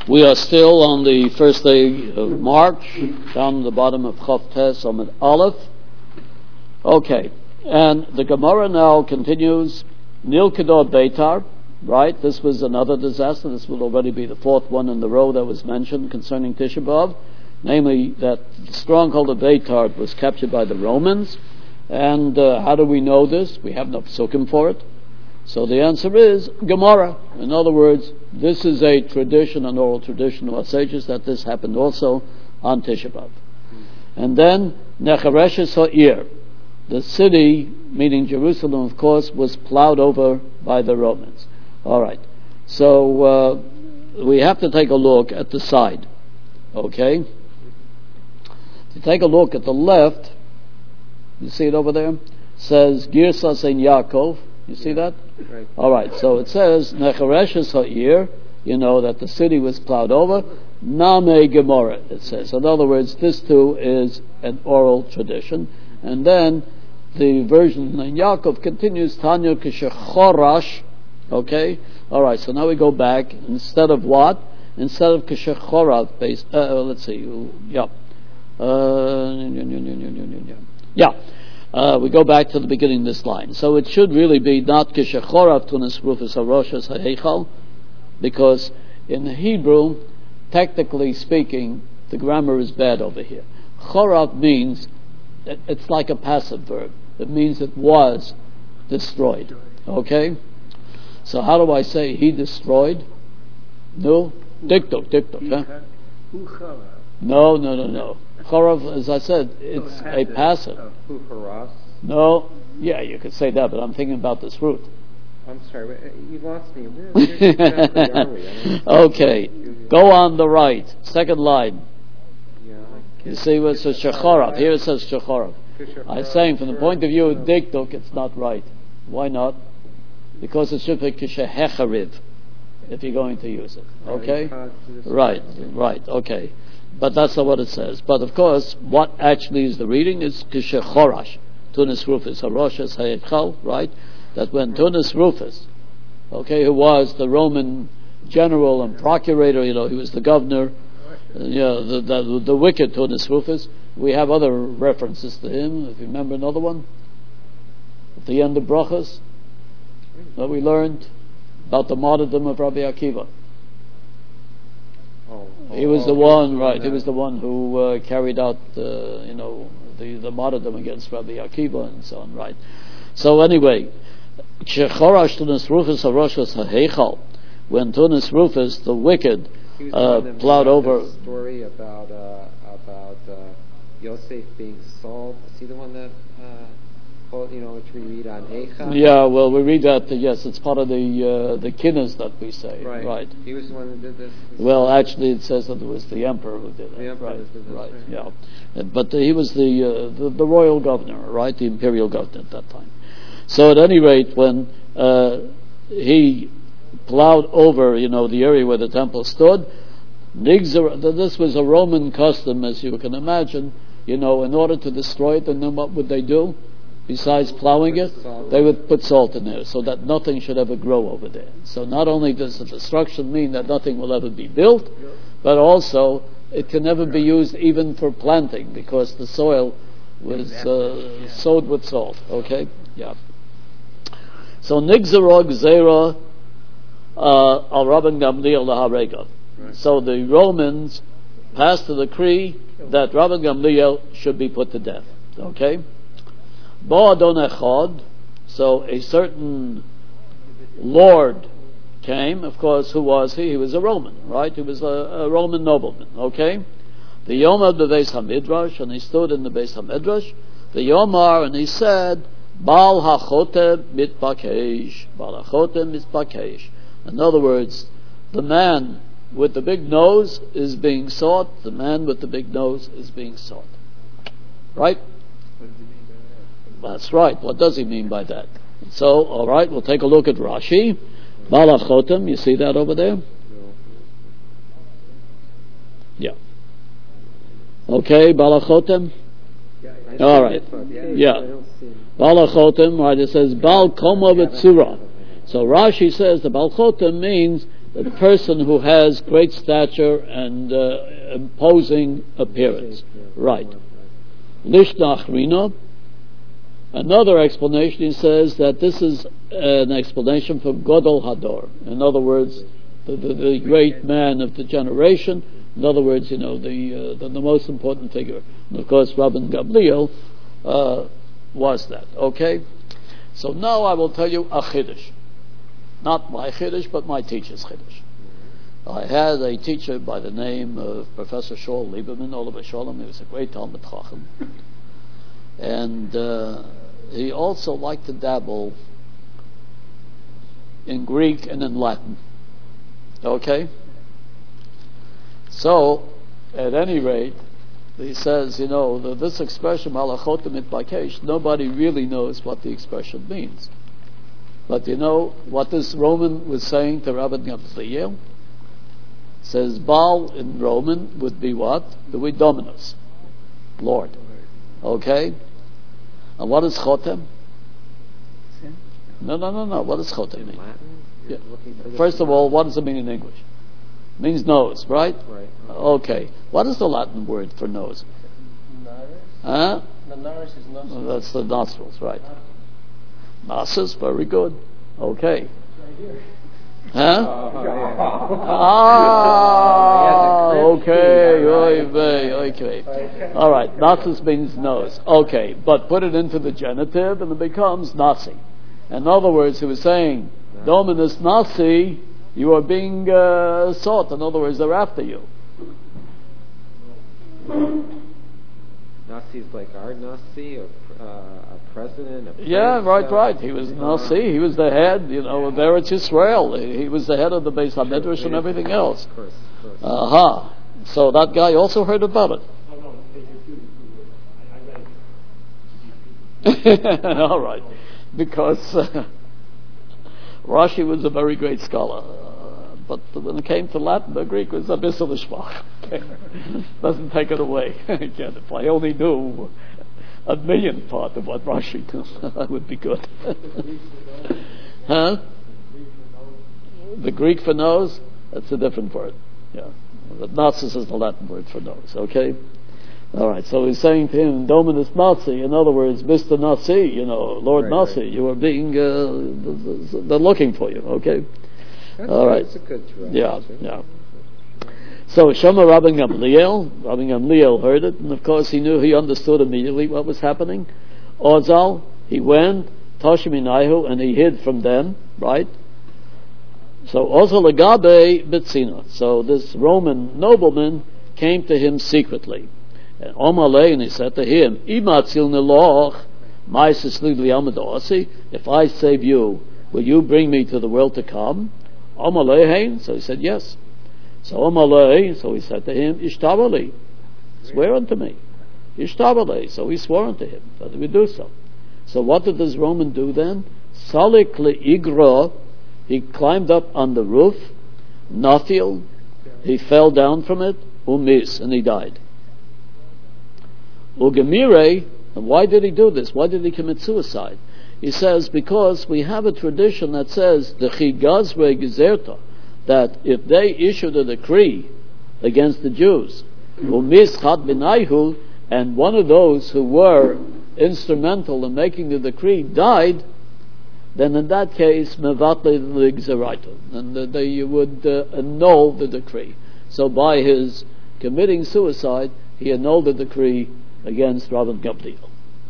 We are still on the first day of March, down at the bottom of Chof Tes Amud Aleph. Okay, and the Gemara now continues. Nilkador Beitar, right? This was another disaster. This will already be the fourth one in the row that was mentioned concerning Tisha B'Av, namely that the stronghold of Beitar was captured by the Romans. And how do we know this? We have no psukim for it. So the answer is Gemara. In other words, this is a tradition, an oral tradition of our sages, that this happened also on Tisha B'Av. And then Nechareshes Ha'ir, the city, meaning Jerusalem, of course, was plowed over by the Romans. All right. So we have to take a look at the side. Okay? If you take a look at the left, you see it over there? It says Girsas ein Yaakov. You see that? Right. All right. So it says Nechareshes Ha'ir. You know that the city was plowed over. Name Gemara. It says. In other words, this too is an oral tradition. And then the version in Yaakov continues Tanya Kishechorash. Okay. All right. So now we go back. Instead of what? Instead of Kishechorav. Let's see. Yeah. We go back to the beginning of this line. So it should really be not Kishechorav Tunis Rufus Haroshas Ha'echal, because in the Hebrew, technically speaking, the grammar is bad over here. Chorav means, it's like a passive verb. It means it was destroyed. Okay? So how do I say he destroyed? No? Diktok, huh? No. Chorav, as I said, it's a passive. No, yeah, you could say that, but I'm thinking about this root. I'm sorry, you lost me. Where exactly are we? Okay, go on the right, second line. Yeah, you see where it says Shechorav. Here it says Shechorav. I'm saying from the point of view of Diktuk, it's not right. Why not? Because it should be Kishehechariv, if you're going to use it. Okay? Right, okay. But that's not what it says. But of course, what actually is the reading is Kishechorash. Tunis Rufus Haroshas Ha'echal, right? That when Tunis Rufus, okay, who was the Roman general and procurator, he was the governor, the wicked Tunis Rufus. We have other references to him. If you remember another one, at the end of Brachas, that we learned about the martyrdom of Rabbi Akiva. He was the one, right? He was the one who carried out, the martyrdom against Rabbi Akiva and so on, right? So anyway, Shechorash Tunis Rufus Haroshas Ha'echal, when Tunis Rufus, the wicked, plowed over. The story about Yosef being sold. See the one that which we read on Eicha? Yeah, well, we read that, yes, it's part of the kinnas that we say. Right. He was the one that did this? Well, actually, it says that it was the emperor who did it. The emperor did this, right, yeah. But he was the royal governor, right, the imperial governor at that time. So at any rate, when he plowed over, the area where the temple stood, this was a Roman custom, as you can imagine, in order to destroy it, and then what would they do? Besides plowing it, they would put salt in there so that nothing should ever grow over there. So not only does the destruction mean that nothing will ever be built, but also it can never be used even for planting because the soil was sowed with salt. Okay? Yeah. So Nigzerog Zera al Rabban Gamliel Laharega. So the Romans passed a decree that Rabban Gamliel should be put to death. Okay? Bo'adon Echad, so a certain lord came, of course, who was he? He was a Roman, right? He was a Roman nobleman, okay? The Yomar Bebeis HaMidrash, and he stood in the Beis HaMidrash, the Yomar, and he said, Baal HaChotem Mitbakesh, Baal HaChotem Mitbakesh. In other words, the man with the big nose is being sought, the man with the big nose is being sought. Right? That's right. What does he mean by that? So, all right, we'll take a look at Rashi. Baal HaChotem, you see that over there? Yeah. Okay, Baal HaChotem? All right. Yeah. Baal HaChotem, right, it says Baal Koma B'Tzura. So Rashi says the Baal HaChotem means the person who has great stature and imposing appearance. Right. Lishnach Rina. Another explanation, he says that this is an explanation for Godol Hador. In other words, the great man of the generation. In other words, the most important figure. And of course, Rabban Gamliel was that. Okay? So now I will tell you a Chiddush. Not my Chiddush, but my teacher's Chiddush. I had a teacher by the name of Professor Shaul Lieberman, Oliver Sholem. He was a great Talmud Chacham. And he also liked to dabble in Greek and in Latin. Okay? So, at any rate, he says, this expression, Malachot Mitbakesh, nobody really knows what the expression means. But you know what this Roman was saying to Rabbi Gamliel? Says Baal in Roman would be what? It would be Dominus, Lord. Okay? And what is Chotem? No. What does Chotem mean? Yeah. First of all, what does it mean in English? It means nose, right? Right. Okay. What is the Latin word for nose? Huh? The naris is nostrils. That's the nostrils, right. Nasus, very good. Okay. Huh? Okay. All right. Nasus means nose. Okay. But put it into the genitive and it becomes nasi. In other words, he was saying, Dominus nasi, you are being sought. In other words, they're after you. Nasi is like our Nasi, a president, a prince. Yeah, right. He was Nasi. He was the head, of Eretz Yisrael. He was the head of the Beis HaMidrash and everything else. Of course. Aha. So that guy also heard about it. All right. Because Rashi was a very great scholar. But when it came to Latin, the Greek was a bissel schwach. Doesn't take it away. Again, if I only knew a millionth part of what Rashi knew, that would be good. Huh? The Greek for nose? That's a different word. Yeah. The Nazis is the Latin word for nose. Okay? All right. So he's saying to him, Dominus Nazi, in other words, Mr. Nazi, Lord Nazi, right. You are being, they're looking for you. Okay? All right. That's a good try. Yeah. So Shema Rabbi Gamliel heard it, and of course he understood immediately what was happening. Ozal, he went, Toshiminahu, and he hid from them, right? So Ozal Agabe Bitsina. So this Roman nobleman came to him secretly. And Omalei, and he said to him, Imatzil Neloch, if I save you, will you bring me to the world to come? Amalei, so he said yes. So Amalei, so he said to him, Ishtabali, swear unto me. Ishtabali, so he swore unto him that he would do so. So what did this Roman do then? Salik le'igra, he climbed up on the roof, Nafil, he fell down from it, Umis, and he died. Ugemire, and why did he do this? Why did he commit suicide? He says, because we have a tradition that says, the Chigazre Gezerta, that if they issued a decree against the Jews, and one of those who were instrumental in making the decree died, then in that case, and they would annul the decree. So by his committing suicide, he annulled the decree against Rabban Gamliel.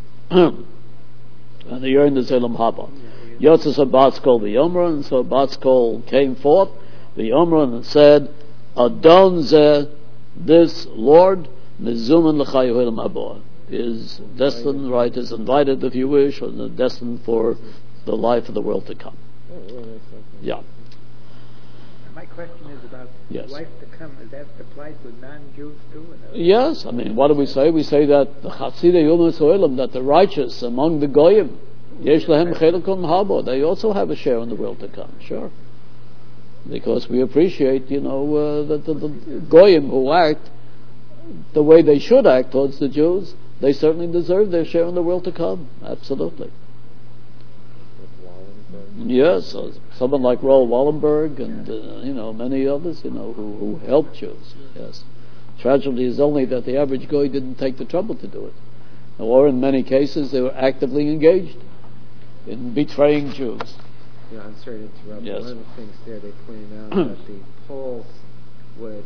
And he earned the Zilum Haba. Yotzes Batzkol the Yomron, so Batzkol came forth, the Yomron, and said, Adon Zeh, this Lord, Mizuman L'chayu Haba, is destined, right, is invited, if you wish, or destined for the life of the world to come. Yeah. My question is about life to come. Is that applied to non-Jews too? Yes. I mean, what do we say? We say that the Chasidei Yumas Olam, that the righteous among the Goyim, Yesh Lahem Chelikon Habo, they also have a share in the world to come. Sure. Because we appreciate, that the Goyim who act the way they should act towards the Jews, they certainly deserve their share in the world to come. Absolutely. Yes, someone like Roel Wallenberg and many others, who helped Jews. Yes, tragedy is only that the average goy didn't take the trouble to do it, or in many cases they were actively engaged in betraying Jews. Yeah, I'm sorry to interrupt. Yes. One of the things there they pointed out that the Poles would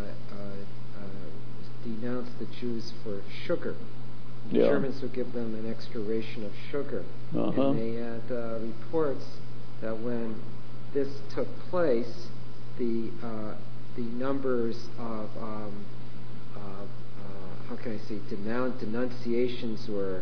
denounce the Jews for sugar. The Germans would give them an extra ration of sugar. And they had reports that when this took place, the numbers of how can I say denunciations or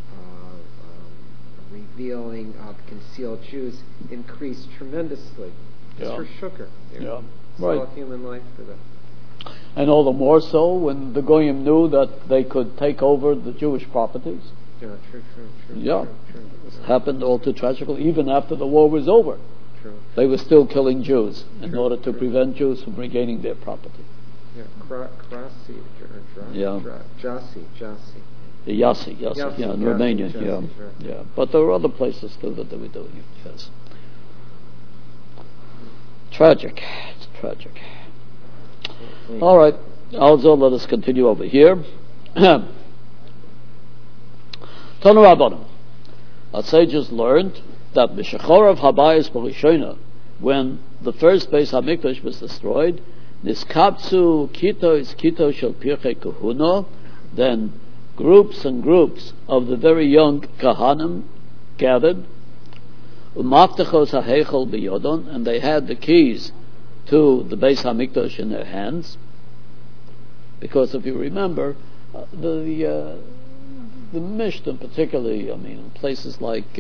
revealing of concealed Jews increased tremendously. Just for sugar. Right. Human life for them. And all the more so when the Goyim knew that they could take over the Jewish properties. Yeah, true. It happened all too tragically. Even after the war was over, they were still killing Jews in order to prevent Jews from regaining their property. Yeah, Krasi, Jassy. Yassi, in Romania, yeah. But there were other places too that they were doing it, yes. Tragic. It's tragic. All right, also let us continue over here. Tanu Rabbanim. Our sages learned that B'Shechorav Habayis B'Rishona, when the first Beis HaMikdash was destroyed, Niskapsu Kito Shel Pirchei Kahuna, then groups and groups of the very young Kahanim gathered, Umaftachos HaHeichel B'Yodon, and they had the keys to the Beis HaMikdash in their hands, because if you remember, the Mishnah particularly, in places like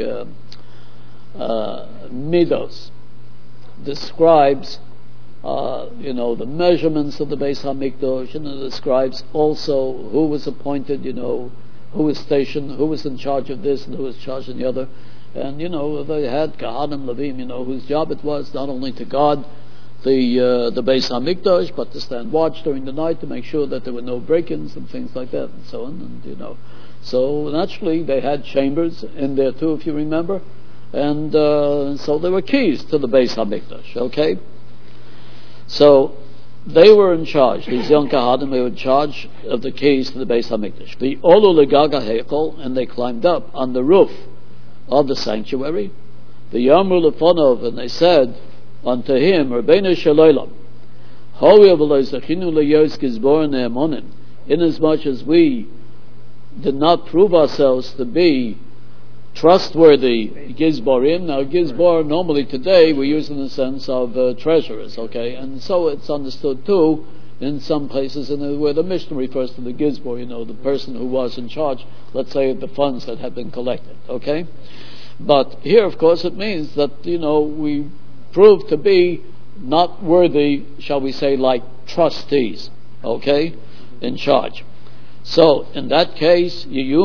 Midos, describes the measurements of the Beis HaMikdash, and it describes also who was appointed, who was stationed, who was in charge of this and who was in charge of the other, and they had Kahanim Levim, whose job it was not only to guard the Beis HaMikdash, but to stand watch during the night to make sure that there were no break-ins and things like that, and so on. And so naturally they had chambers in there too, if you remember, and so there were keys to the Beis HaMikdash. Okay, so they were in charge. These young Kahanim, they were in charge of the keys to the Beis HaMikdash. The Olu Legaga Heichel, and they climbed up on the roof of the sanctuary. The Yamru Lefonov, and they said unto him, Rabbeinu Shalom, inasmuch as we did not prove ourselves to be trustworthy Gizborim. Now, Gizbor normally today we use in the sense of treasurers, okay, and so it's understood too in some places where the Mishnah refers to the Gizbor, the person who was in charge, let's say, of the funds that had been collected, okay. But here, of course, it means that we proved to be not worthy, shall we say, like trustees, okay, in charge. So, in that case,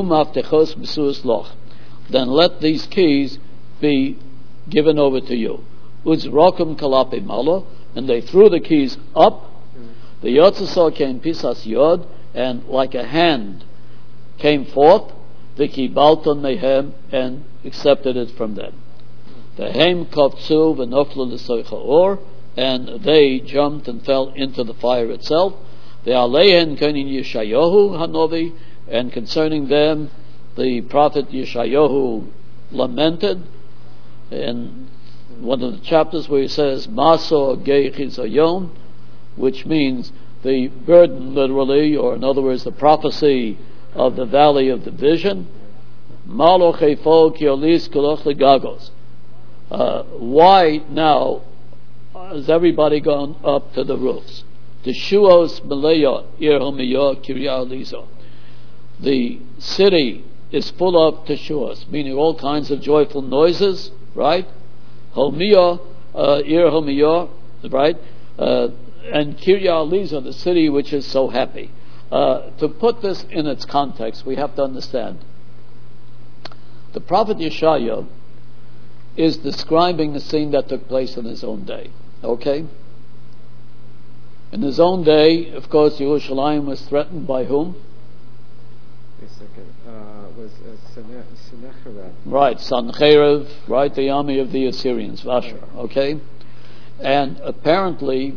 then let these keys be given over to you. Uzrokum kalape malo, and they threw the keys up. The yotzasa came pisas yod, and like a hand came forth, the kibalton mehem, and accepted it from them. The Haim Kovtsu v'noflu l'soicha or, and they jumped and fell into the fire itself. The Aleihen Konin Yeshayahu Hanovi, and concerning them the prophet Yeshayahu lamented in one of the chapters where he says Maso Geichizayon, which means the burden literally, or in other words the prophecy of the valley of division. Malo Chefo Kiolis Koloch Legagos. Why now has everybody gone up to the roofs? The Shuos Maleya Irhomiya Kirya Lizo. The city is full of teshuos, meaning all kinds of joyful noises, right? Homiya Irhomiya, right? And Kirya Lizo, the city which is so happy. To put this in its context, we have to understand the prophet Yeshaya is describing the scene that took place in his own day. Okay? In his own day, of course, Yerushalayim was threatened by whom? Wait a second. was Sennacherib. Right, Sancherib, right, the army of the Assyrians, Ashur, okay? And apparently,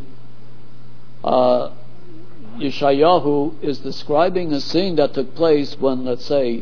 Yeshayahu is describing a scene that took place when, let's say,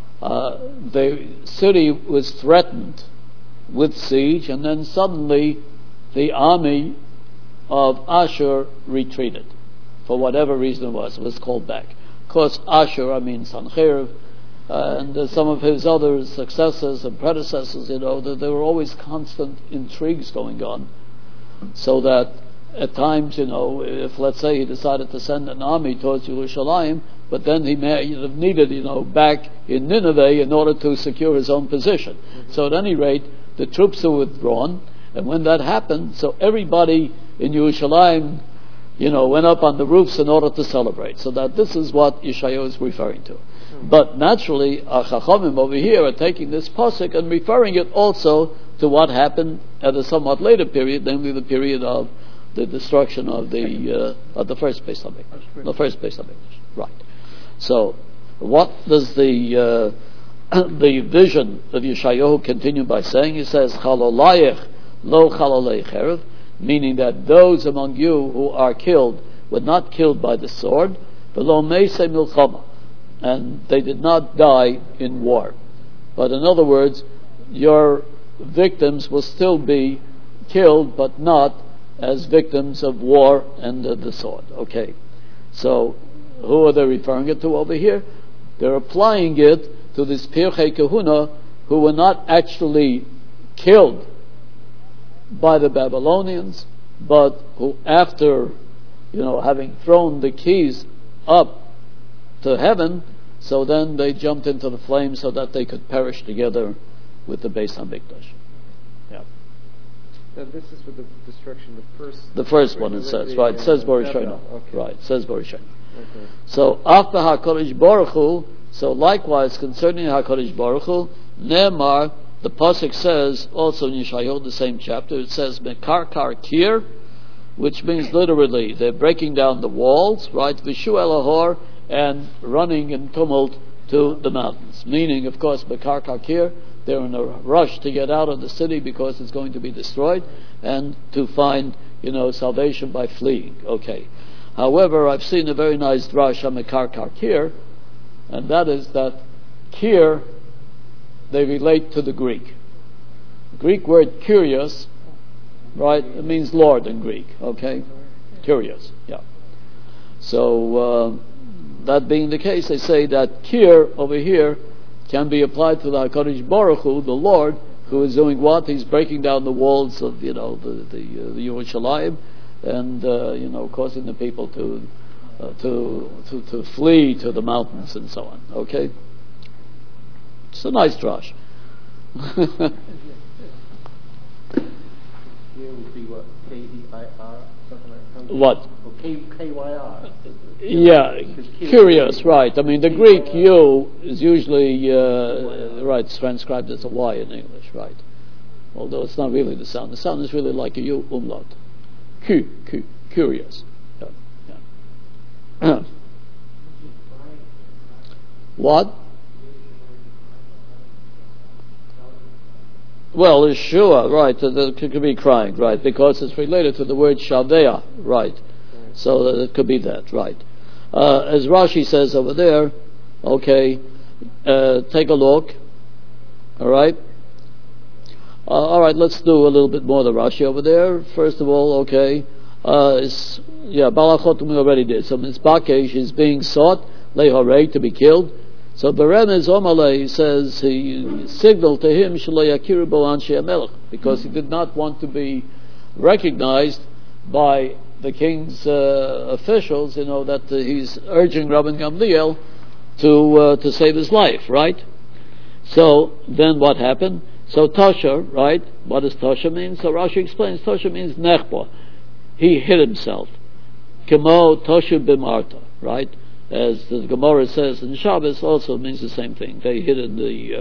the city was threatened with siege, and then suddenly the army of Ashur retreated. For whatever reason it was called back. Of course, Ashur, Sancherib, and some of his other successors and predecessors, there were always constant intrigues going on. So that at times, if let's say he decided to send an army towards Yerushalayim, but then he may have needed, back in Nineveh in order to secure his own position. Mm-hmm. So at any rate, the troops were withdrawn, and when that happened, so everybody in Yerushalayim, went up on the roofs in order to celebrate. So that this is what Yeshayahu is referring to. Mm-hmm. But naturally, our Chachamim over here are taking this pasuk and referring it also to what happened at a somewhat later period, namely the period of the destruction of the first Beis HaMikdash. The first Beis HaMikdash. Right. So, what does the vision of Yeshayahu continue by saying? He says, Chalolayech lo chalolei cherev, meaning that those among you who are killed were not killed by the sword, v'lo meisei milchama, and they did not die in war. But in other words, your victims will still be killed, but not as victims of war and the sword. Okay. So, who are they referring it to over here? They're applying it to these Pirchei Kahuna who were not actually killed by the Babylonians, but who after, having thrown the keys up to heaven, so then they jumped into the flames so that they could perish together with the Beis HaMikdash. Yeah. Now this is with the destruction of the first one, it says, right? It says Borishayna. Okay. Right, it says Borishayna. Okay. So after HaKadosh Baruch Hu, so likewise concerning HaKadosh Baruch Hu, Ne'emar, the pasuk says also in Yeshayahu, the same chapter, it says Mekar Kar Kir, which means literally they're breaking down the walls, right? Vishu Elahor, and running in tumult to the mountains. Meaning, of course, Mekar Kar Kir, they're in a rush to get out of the city because it's going to be destroyed, and to find, salvation by fleeing. Okay. However, I've seen a very nice drash on Mekar Kar Kir, and that is that Kir, they relate to the Greek. The Greek word curious, right, it means Lord in Greek, okay? Curious, yeah. So, that being the case, they say that Kir over here can be applied to the HaKadosh Baruch Hu, the Lord, who is doing what? He's breaking down the walls of, the Yerushalayim, and, causing the people to flee to the mountains and so on. Okay? It's a nice drash. Here would be what? K-E-I-R? Something like that? What? Or K-Y-R? Yeah, curious, right. The Greek U is usually, right, transcribed as a Y in English, right. Although it's not really the sound. The sound is really like a U umlaut. Curious. Yeah. What? Well, Yeshua, right, it could be crying, right, because it's related to the word Shavea, right. So that it could be that, right. As Rashi says over there, okay, take a look, all right. All right, let's do a little bit more of the Rashi over there. First of all, okay, Balachotum we already did. So Mizbakesh is being sought, Lehorei, to be killed. So Beremez Omalei says he signaled to him Shalayakiru Bo Anshe Melech, because he did not want to be recognized by the king's officials, that he's urging Rabban Gamliel to save his life, right? So then what happened? So Tosha, right? What does Tosha mean? So Rashi explains Tosha means Nechba. He hid himself. Kemo Tosha Bimarta, right? As the Gemara says in Shabbos, also means the same thing. They hid in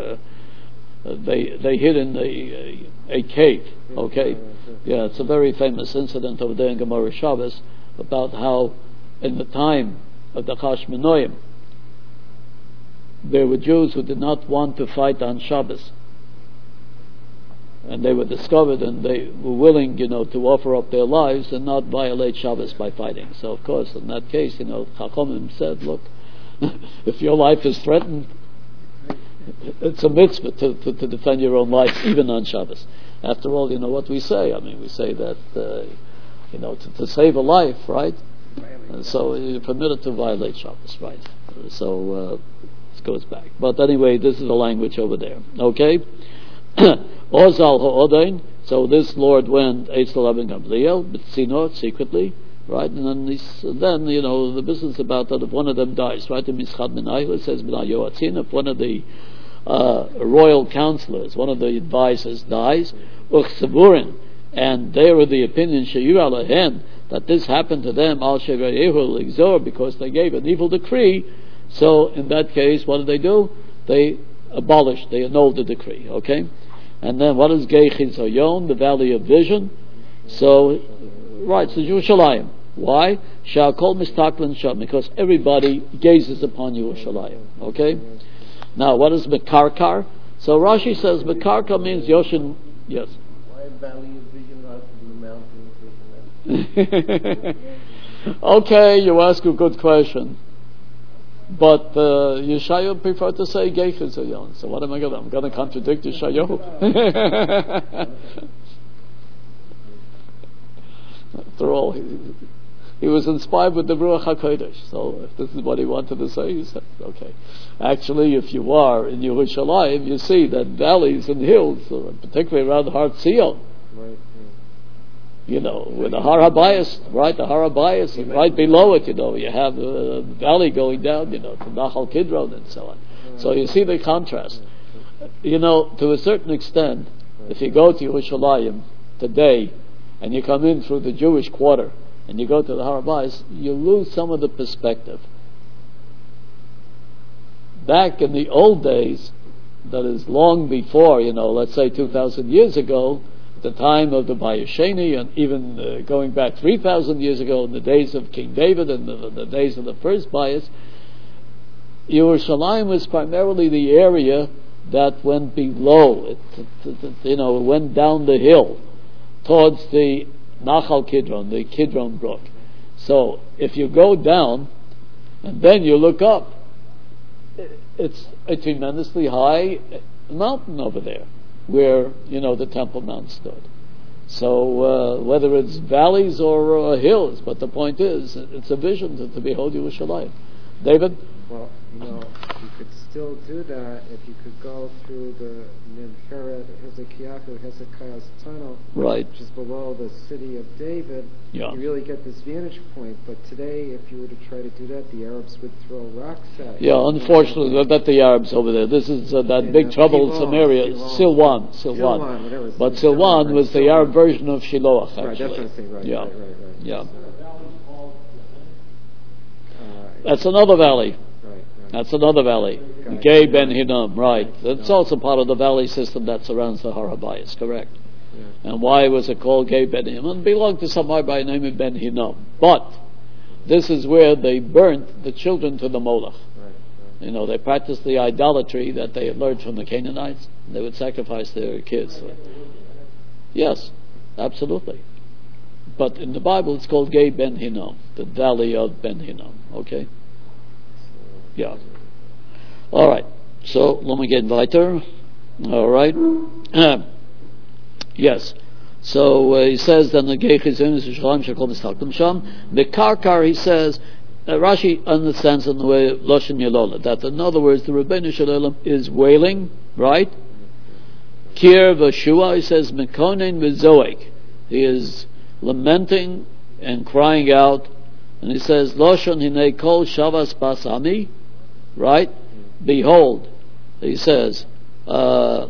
a cave. Okay, yeah, it's a very famous incident over there in Gemara Shabbos about how, in the time of the Chashmonoim, there were Jews who did not want to fight on Shabbos. And they were discovered, and they were willing, to offer up their lives and not violate Shabbos by fighting. So, of course, in that case, Chachamim said, look, if your life is threatened, it's a mitzvah to defend your own life, even on Shabbos. After all, what we say. I mean, we say that, to save a life, right? And so you're permitted to violate Shabbos, right? So this goes back. But anyway, this is the language over there. Okay? Ozal ha'odain. So this Lord went Eitzel Rabban Gamliel, B'tzinot, secretly, right? And then the business about that if one of them dies, right? In Mischad Minayil it says B'nai Yoatzin, if one of the royal counselors, one of the advisors dies, Uchsaburin, and they were the opinion Sheyur Alahen, that this happened to them al shevayehu exor, because they gave an evil decree. So in that case, what do? They abolished, they annulled the decree. Okay, and then what is Gei Chizayon, the valley of vision? So right, so Yerushalayim. Why? Sha'akol mistaklan sham, because everybody gazes upon Yerushalayim. Okay. Now, what is Mekarkar? So Rashi says Mekarkar means Yoshin. Yes. Why valley of vision rather than the mountain? Okay, you ask a good question. But Yeshayahu preferred to say Geichizayon. So what am I going to do? I'm going to contradict Yeshayahu. After all, he was inspired with the Ruach HaKodesh. So if this is what he wanted to say, he said, okay. Actually, if you are in Yerushalayim, you see that valleys and hills, particularly around Har Tzion, with the Har HaBayis, right? The Har HaBayis, and right below it, you have a valley going down, to Nachal Kidron and so on. So you see the contrast. To a certain extent, if you go to Yerushalayim today, and you come in through the Jewish quarter, and you go to the Har HaBayis, you lose some of the perspective. Back in the old days, that is long before, let's say 2,000 years ago, the time of the Bayesheni, and even going back 3,000 years ago in the days of King David and the days of the first Bayis, Yerushalayim was primarily the area that went below, it went down the hill towards the Nachal Kidron, the Kidron brook. So if you go down and then you look up, it's a tremendously high mountain over there, where the Temple Mount stood. So whether it's valleys or hills, but the point is, it's a vision to behold Yerushalayim. David? Well, you could still do that if you could go through the Nimheret Hezekiah's tunnel, right, which is below the city of David. Yeah. You really get this vantage point. But today, if you were to try to do that, the Arabs would throw rocks at you. Yeah, unfortunately, not the Arabs over there. This is that big trouble in Samaria. Silwan. But Silwan was the Arab version of Shiloach, actually. Right, that's what I'm saying. Right, yeah. Right. Yeah. That's another valley. That's another valley. Gei Ben Hinnom, right. That's also part of the valley system that surrounds the Har HaBayis, correct. Yeah. And why was it called Gei Ben Hinnom? It belonged to somebody by the name of Ben Hinnom. But this is where they burnt the children to the Molech. Right. They practiced the idolatry that they had learned from the Canaanites. They would sacrifice their kids. Yes, absolutely. But in the Bible it's called Gei Ben Hinnom, the valley of Ben Hinnom. Okay? Yeah. All right. So let me get weiter. All right. Yes. So he says then the Geichizim is Yerushalayim Shekol Mistalkim Sham. The Karkar, he says, Rashi understands in the way of Loshen Yelola, that in other words the Rebbeinu Shalom is wailing, right? Kir v'shua, he says Mekonen v'zoek. He is lamenting and crying out, and he says Loshen Hinei Kol Shavas Basami. Right? Behold, he says, the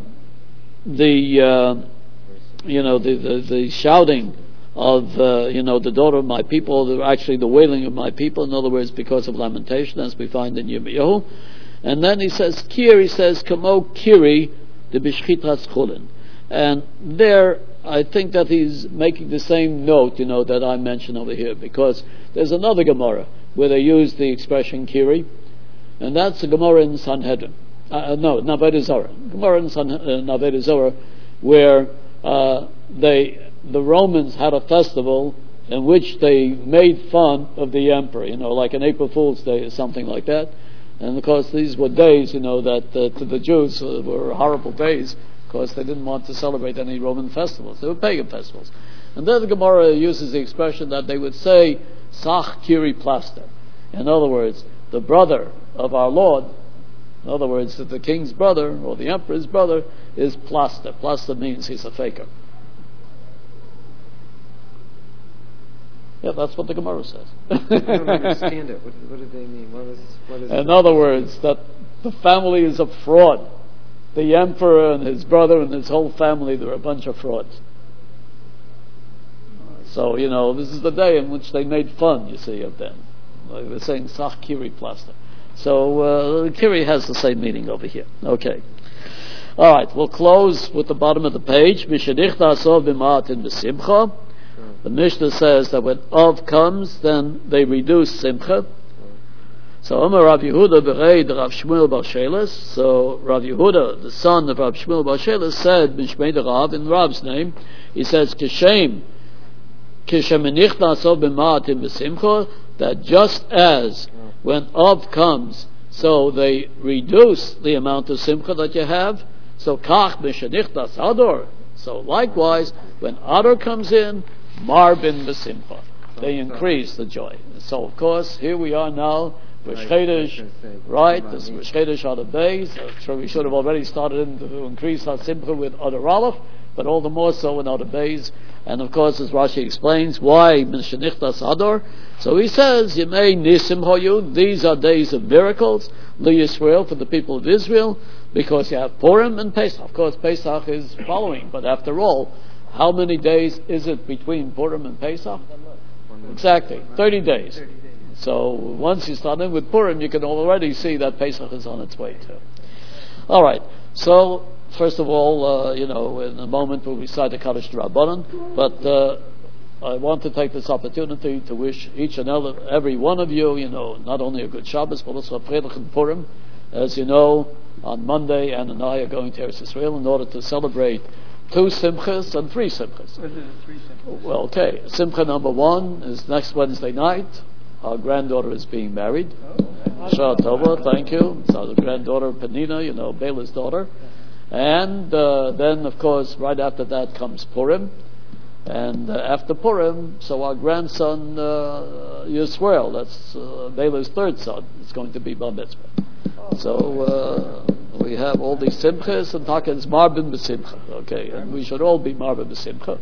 shouting of, the daughter of my people, actually the wailing of my people, in other words, because of lamentation, as we find in Yirmiyahu. And then he says, Kamo Kiri, the Bishchitas Chulin. And there, I think that he's making the same note, that I mentioned over here, because there's another Gemara where they use the expression Kiri. And that's the Gemara in Sanhedrin. Naved Zorah. Gemara in Naved Zorah, where the Romans had a festival in which they made fun of the emperor, like an April Fool's Day or something like that. And of course these were days, that to the Jews were horrible days, because they didn't want to celebrate any Roman festivals. They were pagan festivals. And then the Gemara uses the expression that they would say, Sach Kiri Plaster. In other words, the brother of our Lord, in other words, that the king's brother, or the emperor's brother, is Plaster. Plaster means he's a faker. Yeah, that's what the Gemara says. I don't understand it. What do they mean? What is in other words, that the family is a fraud. The emperor and his brother and his whole family, they're a bunch of frauds. So, this is the day in which they made fun, you see, of them. Like they're saying, Sach Kiri Plaster. So, Kiri has the same meaning over here. Okay. All right, we'll close with the bottom of the page. Mishadichta asov b'ma'atin b'simcha. The Mishnah says that when Av comes, then they reduce Simcha. So Amar Rav Yehuda b'rei de Rav Shmuel bar Sheles. So Rav Yehuda, the son of Rav Shmuel bar Sheles, said B'shmei de Rav, in Rav's name, he says Kishem menichta asov b'ma'atin b'simcha, that just as when Av comes, so they reduce the amount of Simcha that you have. So Kach b'shenichta Ador. So likewise, when Ador comes in, Marbin b'simcha, they increase the joy. So of course, here we are now, Rosh Chodesh, right? This Rosh Chodesh Adar Beis. So we should have already started to increase our simcha with Adar Aleph, but all the more so in Adar Beis. And of course, as Rashi explains, why Mishanichtas Adar? So he says, Yemei Nisim Hoyu, these are days of miracles, Li Yisrael, for the people of Israel, because you have Purim and Pesach. Of course, Pesach is following, but after all, how many days is it between Purim and Pesach? Exactly, 30 days. So once you start in with Purim, you can already see that Pesach is on its way too. All right. So first of all, in a moment we'll recite the Kaddish Rabbanan, but I want to take this opportunity to wish each and every one of you, not only a good Shabbos, but also a Freilich and Purim. As you know, on Monday, Ann and I are going to Eretz Yisrael in order to celebrate 2 Simchas and 3 Simchas. What is it, 3 Simchas? Well, okay. Simcha number 1 is next Wednesday night. Our granddaughter is being married. Shah Tova, thank you. It's our granddaughter Penina, Bela's daughter. And then, of course, right after that comes Purim. And after Purim, so our grandson Yisrael, that's Bela's 3rd son, is going to be Bar Mitzvah. So we have all these simchas, and Taken's Marbin b'simcha. Okay, and we should all be Marbin b'simcha.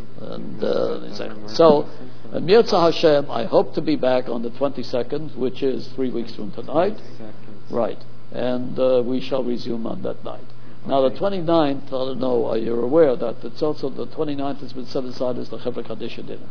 And so, Mirza Hashem, I hope to be back on the 22nd, which is 3 weeks from tonight. Right, and we shall resume on that night. Now the 29th, I don't know, are you aware that it's also the 29th has been set aside as the Chevra Kadisha dinner?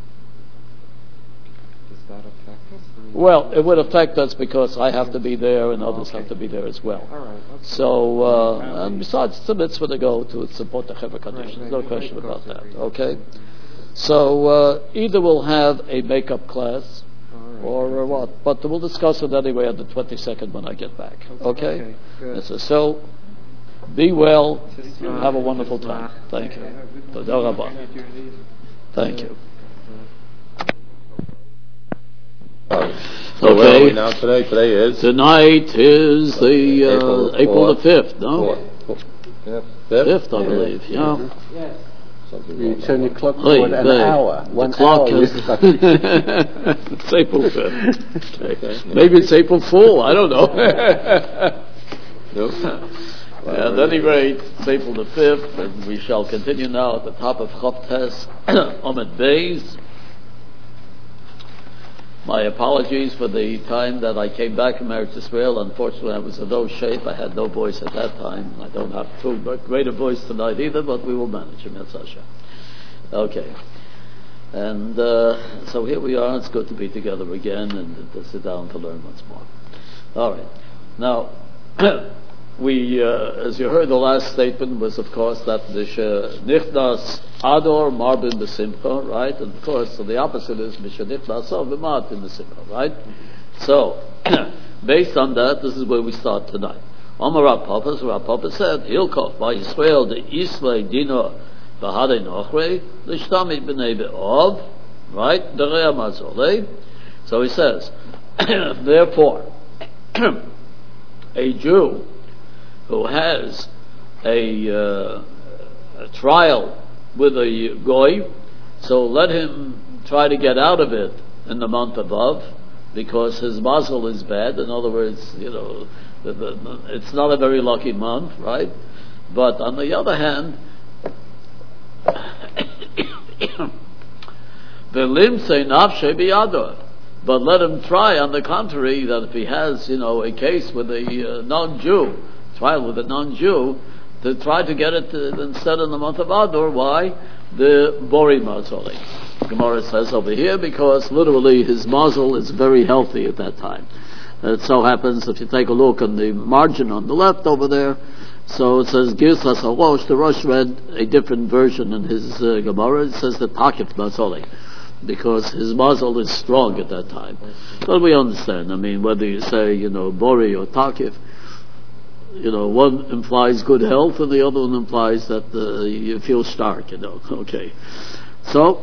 Does that affect us? Well, it would affect us because I have to be there and others have to be there as well. All right. Okay. So, and besides, it's a mitzvah to go to support the Chevra Kadisha. There's no question about that. Okay? So, either we'll have a makeup class or what, but we'll discuss it anyway on the 22nd when I get back. Okay? Good. So, be well and have a wonderful time. Thank you. Thank you. So where are we now today? Today is? Tonight is the April the 5th, no? 5th, I believe, yeah. Yes. You turn your clock forward an hour. The clock is... It's April 5th. Okay. Maybe it's April Fool, I don't know. Nope. At any rate, it's April the 5th, and we shall continue now at the top of Chavtes Amud Beis. My apologies for the time that I came back from Eretz Yisrael. Unfortunately, I was in no shape. I had no voice at that time. I don't have too great a voice tonight either, but we will manage it. Okay. And so here we are. It's good to be together again and to sit down to learn once more. All right. Now, we, as you heard, the last statement was, of course, that the Nichnas Ador Marbin B'Simcha, right? And of course, so the opposite is Mishanichnas Av B'Martin B'Simcha, right? So, Based on that, this is where we start tonight. Omar Rav Papa said, Hilkov, by Israel, the Islay Dino, Bahade Nochre, the Shtamit B'nei Be'ov, right? The Rea Mazolei. So he says, therefore, a Jew who has a trial with a goy, so let him try to get out of it in the month above, because his mazel is bad. In other words, it's not a very lucky month, right? But on the other hand, but let him try, on the contrary, that if he has, a case with a non-Jew, trial with a non-Jew, to try to get it instead in the month of Adar. Why? The Bori Mazoli. Gemara says over here, because literally his mazel is very healthy at that time. It so happens, if you take a look on the margin on the left over there, so it says Girsas HaRosh. The Rosh read a different version in his Gemara. It says the Takif Mazoli, because his mazel is strong at that time. But we understand. I mean, whether you say Bori or Takif, one implies good health, and the other one implies that you feel stark. Okay. So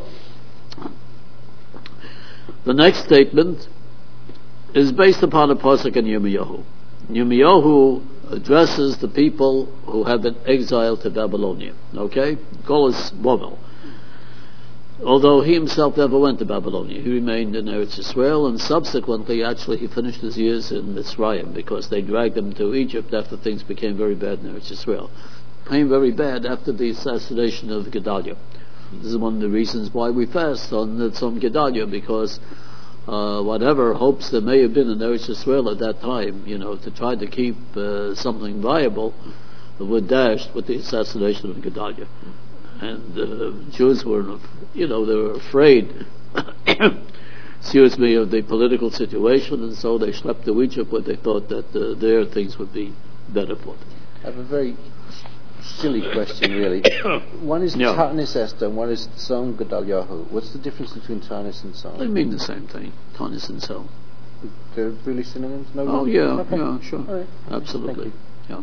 the next statement is based upon a pasuk in Yirmiyahu. Yirmiyahu addresses the people who have been exiled to Babylonia. Okay? Golas Bovel. Although he himself never went to Babylonia, he remained in Eretz Yisrael, and subsequently, actually, he finished his years in Mitzrayim, because they dragged him to Egypt after things became very bad in Eretz Yisrael. Became very bad after the assassination of Gedaliah. This is one of the reasons why we fast on Tzom Gedaliah, because whatever hopes there may have been in Eretz Yisrael at that time, to try to keep something viable, were dashed with the assassination of Gedaliah. And Jews were, they were afraid, of the political situation, and so they schlepped to Egypt where they thought that there things would be better for them. I have a very silly question, really. One is Tanis Esther, and one is Tzom Gedaliah. What's the difference between Tanis and Tzom? They mean the same thing, Tanis and Tzom. They're really synonyms? Yeah, sure. Right. Absolutely. Yeah.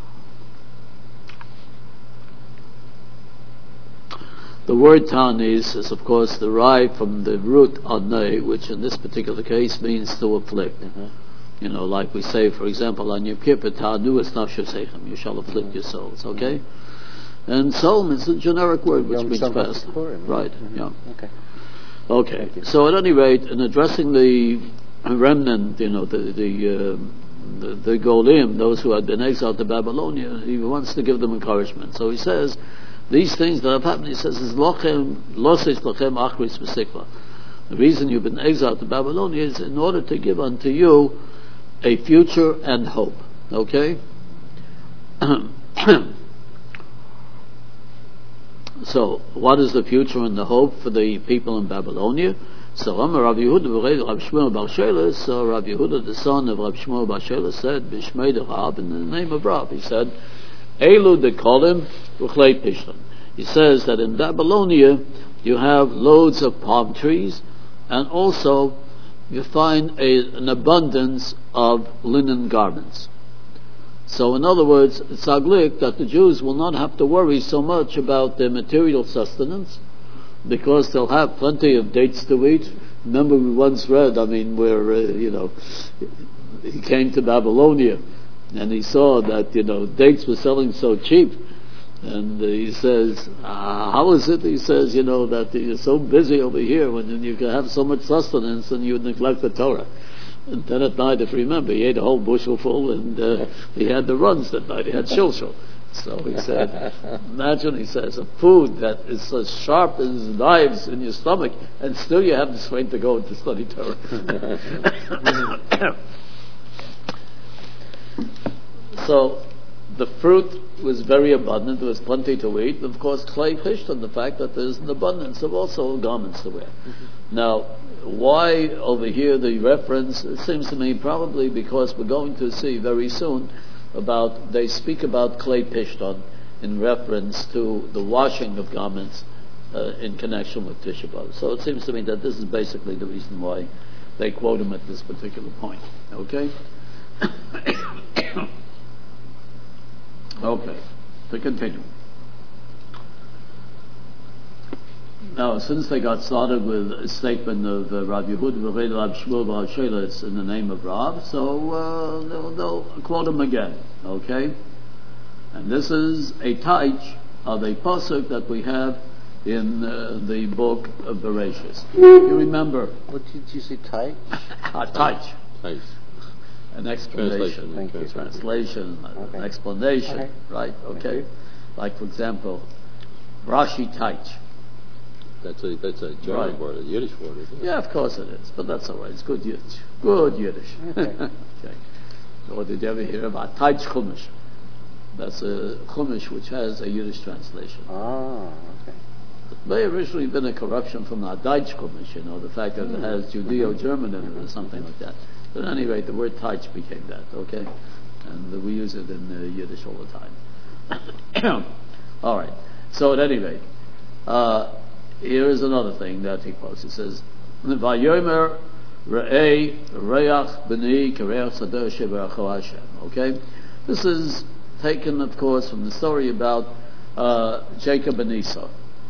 The word Tanis is, of course, derived from the root Adnei, which in this particular case means to afflict. Mm-hmm. Like we say, for example, on Yom Kippur, Ta'anu es nafshosechem, you shall afflict your souls, okay? And Tzom is a generic word which means fast. Right, yeah. Okay. So at any rate, in addressing the remnant, the Golim, those who had been exiled to Babylonia, he wants to give them encouragement. So he says, these things that have happened, he says, is lochem achris v'sikva. The reason you've been exiled to Babylonia is in order to give unto you a future and hope. Okay? So, what is the future and the hope for the people in Babylonia? So, Rav Yehuda, Rav Shmuel Bar Shelah, so Rav Yehuda, the son of Rav Shmuel Bar Shelah, said, B'shmei Rav, in the name of Rav, he said, Elu de Kolim Uchlei Pishlan. He says that in Babylonia you have loads of palm trees, and also you find an abundance of linen garments. So in other words, it's aglik that the Jews will not have to worry so much about their material sustenance, because they'll have plenty of dates to eat. Remember, we once read, where he came to Babylonia and he saw that dates were selling so cheap, and he says, how is it? He says, that you're so busy over here when you can have so much sustenance and you neglect the Torah. And then at night, if you remember, he ate a whole bushel full, and he had the runs that night. He had shilshal. So he said, imagine, he says, a food that is as sharp as knives in your stomach, and still you have the strength to go and to study Torah. So the fruit was very abundant. There was plenty to eat. And of course, Klei Pishtan, the fact that there's an abundance of also garments to wear. Mm-hmm. Now, why over here the reference? It seems to me probably because we're going to see very soon they speak about Klei Pishtan in reference to the washing of garments in connection with Tisha B'Av. So it seems to me that this is basically the reason why they quote him at this particular point. Okay? Okay, to continue. Now, since they got started with a statement of Rav Yehuda, Rav Shmuel, Rav Sheila, in the name of Rav, so they'll quote him again, okay? And this is a taich of a pasuk that we have in the book of Bereshis. You remember? What did you say, taich? Taich. Taich. An explanation. Thank you. Translation, okay. An explanation, okay. Right? Okay. Like, for example, Rashi taich. That's a German word, a Yiddish word, isn't it? Yeah, of course it is, but that's all right. It's good Yiddish. Good Yiddish. Okay. Okay. Or did you ever hear about Taich Chumash? That's a Chumash which has a Yiddish translation. Ah, okay. It may have originally been a corruption from the Deutsch Chumash, the fact that it has Judeo-German in it or something like that. But at any rate, the word Taich became that, okay? And we use it in Yiddish all the time. All right. So at any rate, here is another thing that he quotes. He says, "Vayomer re'ei reach b'ni kereach sadeh she'beracho Hashem." Okay, this is taken, of course, from the story about Jacob and Esau.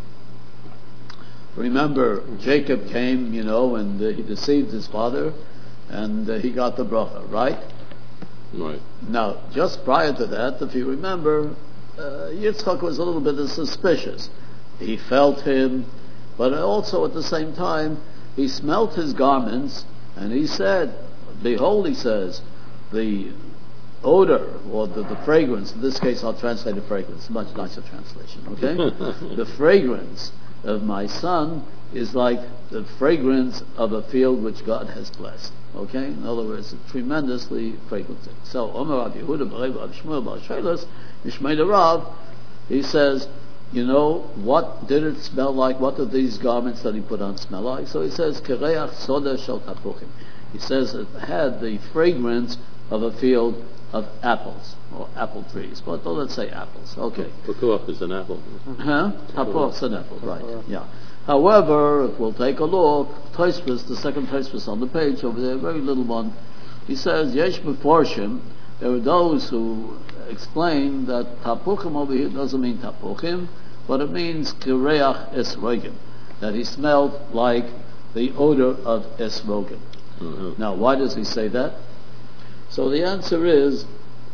Remember, Jacob came, and he deceived his father, and he got the bracha, right? Right. Now, just prior to that, if you remember, Yitzchak was a little bit suspicious. He felt him, but also at the same time, he smelt his garments, and he said, "Behold," he says, "the odor," or the fragrance, in this case I'll translate the fragrance, much nicer translation, okay? The fragrance of my son is like the fragrance of a field which God has blessed, okay? In other words, it's tremendously fragrant. So, Omer Rav Yehuda, Rav Shmuel, Rav Sheila, Yishmei Rav, he says, what did it smell like? What did these garments that he put on smell like? So he says, Kereach soda shel tapuchim. He says it had the fragrance of a field of apples, or apple trees. But let's say apples. Okay. Tapuch is an apple. Huh? Tapuch is an apple, right. Yeah. However, if we'll take a look, Tosfos, the second Tosfos on the page over there, very little one, he says, Yesh Meforshim, there are those who explain that tapuchim over here doesn't mean tapuchim, but it means kireach esrogim, that he smelled like the odor of esrogim. Mm-hmm. Now, why does he say that? So the answer is,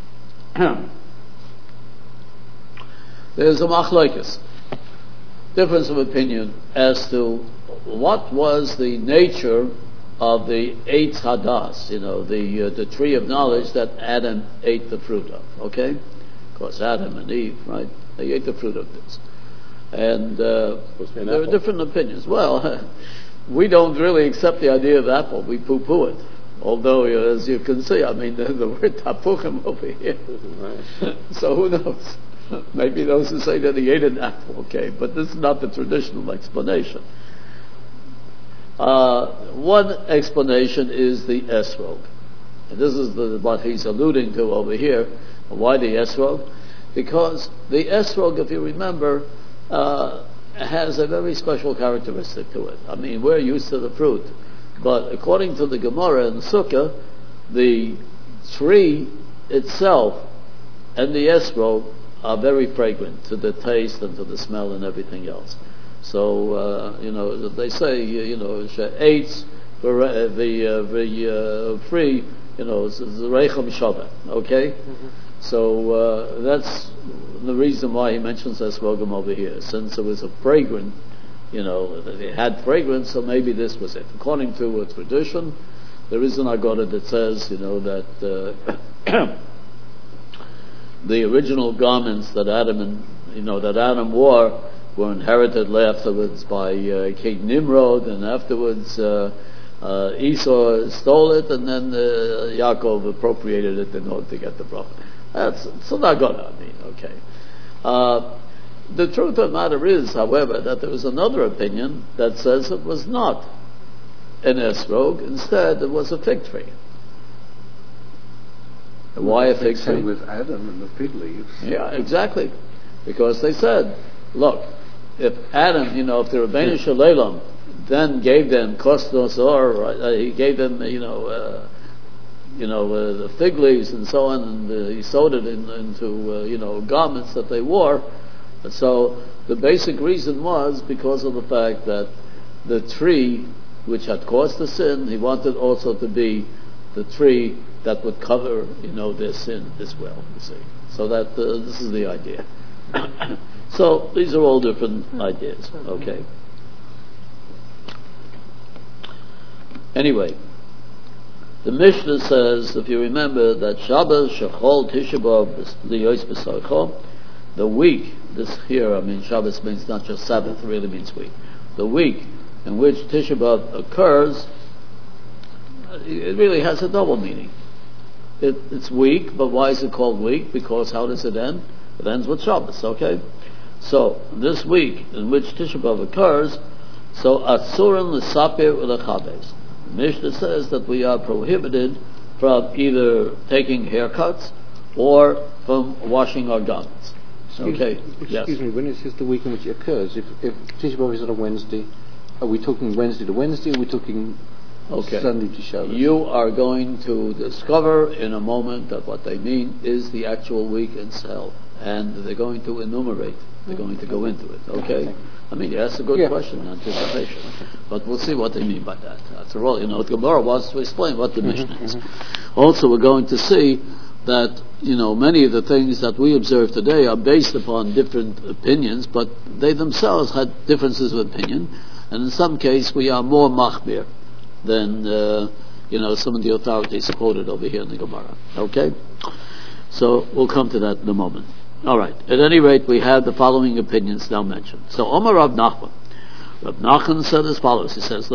there's a machlokes, difference of opinion as to what was the nature of the Eitz Hadas, the tree of knowledge that Adam ate the fruit of, okay? Of course, Adam and Eve, right? They ate the fruit of this. And there are different opinions. Well, we don't really accept the idea of apple. We poo-poo it. Although, as you can see, the word tapuchim over here. So who knows? Maybe those who say that he ate an apple, okay? But this is not the traditional explanation. One explanation is the esrog. And this is what he's alluding to over here. Why the esrog? Because the esrog, if you remember, has a very special characteristic to it. We're used to the fruit. But according to the Gemara and Sukkah, the tree itself and the esrog are very fragrant to the taste and to the smell and everything else. So, they say, eitz the free, the reichem shava, okay? Mm-hmm. So, that's the reason why he mentions esrogim over here, since it was a fragrant, it had fragrance, so maybe this was it. According to a tradition, there is an Agada that says, that the original garments that Adam wore were inherited afterwards by King Nimrod, and afterwards Esau stole it, and then Yaakov appropriated it in order to get the bracha. That's not gonna okay. The truth of the matter is, however, that there is another opinion that says it was not an esrog. Instead, it was a fig tree. Why a fig tree? With Adam and the fig leaves. Yeah, exactly. Because they said, look, if Adam, if the Rebbeinu Shalom then gave them kostos, or he gave them, the fig leaves and so on, and he sewed it into garments that they wore. So the basic reason was because of the fact that the tree which had caused the sin, he wanted also to be the tree that would cover, their sin as well, you see. So that this is the idea. So these are all different ideas, okay. Anyway, the Mishnah says, if you remember, that Shabbos, Shechol, Tisha B'Av, Liyos B'Sarcho, the week, this here, Shabbos means not just Sabbath, it really means week. The week in which Tisha B'Av occurs, it really has a double meaning. It's week, but why is it called week? Because how does it end? It ends with Shabbos, okay? So, this week in which Tisha B'Av occurs, so Atzurin l'sapir u'lechabes. The Mishnah says that we are prohibited from either taking haircuts or from washing our garments. Excuse me, when it says the week in which it occurs, if Tisha B'Av is on a Wednesday, are we talking Wednesday to Wednesday, or are we talking Sunday to Shabbos? You are going to discover in a moment that what they mean is the actual week itself, and they're going to enumerate. They're going to go into it. Okay? You asked a good question, anticipation. But we'll see what they mean by that. After all, the Gemara wants to explain what the Mishnah is. Also, we're going to see that, many of the things that we observe today are based upon different opinions, but they themselves had differences of opinion, and in some case we are more machmir than, some of the authorities quoted over here in the Gemara. Okay? So, we'll come to that in a moment. Alright, at any rate, we have the following opinions now mentioned. So, Omar Rav Nachman. Rav Nachman said as follows. He says,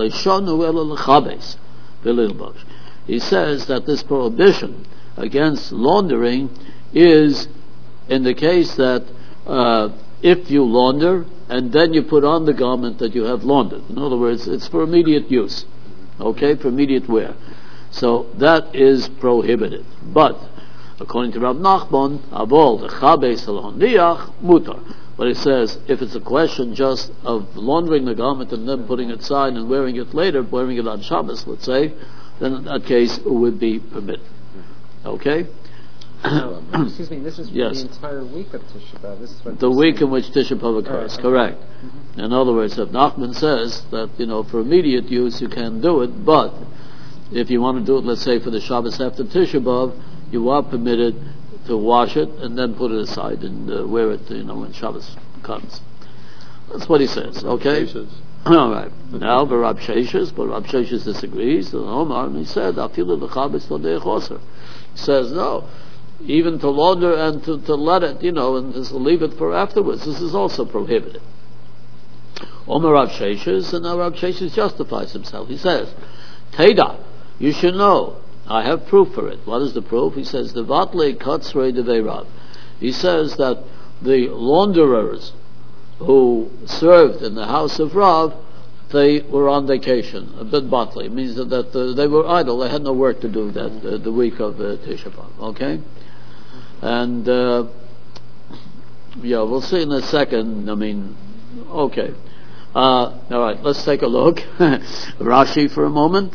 he says that this prohibition against laundering is in the case that if you launder and then you put on the garment that you have laundered. In other words, it's for immediate use. Okay, for immediate wear. So that is prohibited. But according to Rav Nachman, avol dechabes aloniach mutar. But it says if it's a question just of laundering the garment and then putting it aside and wearing it later, wearing it on Shabbos, let's say, then in that case it would be permitted. Okay? Excuse me, this is for the entire week of Tisha B'Av. This is what the week in which Tisha B'Av occurs, correct. Mm-hmm. In other words, if Nachman says that, for immediate use you can do it, but if you want to do it, let's say, for the Shabbos after Tisha B'Av, you are permitted to wash it and then put it aside and wear it, when Shabbos comes. That's what he says, okay? All right. Now, but Rab Sheshes disagrees. And he said, he says, no, even to launder and to let it, and just leave it for afterwards, this is also prohibited. Omar Rab Sheshes, and now Rab Sheshes justifies himself. He says, Teda, you should know, I have proof for it. What is the proof? He says, the Vatle Katzrei Devei Rav. He says that the launderers who served in the house of Rav, they were on vacation, a bit batli. It means that they were idle, they had no work to do that the week of Tisha B'Av, okay? And, we'll see in a second, okay. Alright, let's take a look. Rashi for a moment.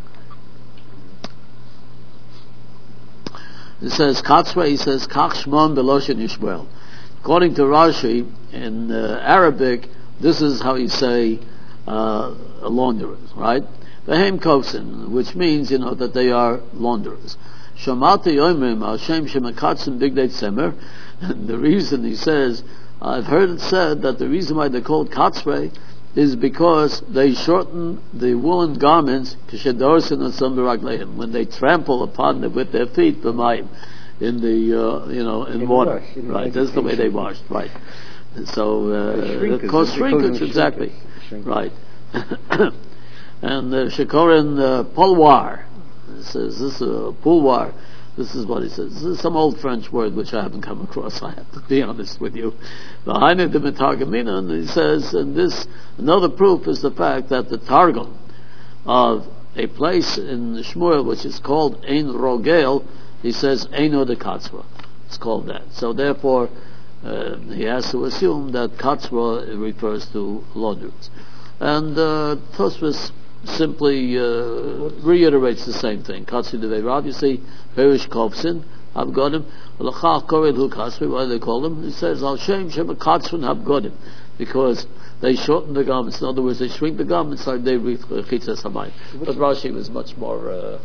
It says, Katzra, he says, Kach Shmon Beloshen Yishmael. According to Rashi, in Arabic, this is how you say launderers, right? Vehem Kovsin, which means, that they are launderers. Shamati Yomrim Hashem Shemakatzim Bigdei Tzemer. The reason he says, I've heard it said that the reason why they're called Katzrei is because they shorten the woolen garments when they trample upon them with their feet in the in water, right? That's the way they washed, right? So it caused shrinkage, exactly, right? And Shekorin Polwar says this Polwar. This is what he says. This is some old French word which I haven't come across. I have to be honest with you. And he says, and this another proof is the fact that the Targum of a place in Shmuel which is called Ein Rogel, he says Eino de Katzra. It's called that. So therefore, he has to assume that Katzra refers to launderers. And Tosfos simply reiterates the same thing. Katsi Devei Rav, you see, Perish Kovsin, Havgodim, L'chach Kored Hu Kasri, why do they call them? He says, Al Shem Shem Katzvin Havgodim, because they shorten the garments. In other words, they shrink the garments like they reach Chitzas Hamayim. But Rashi was much more,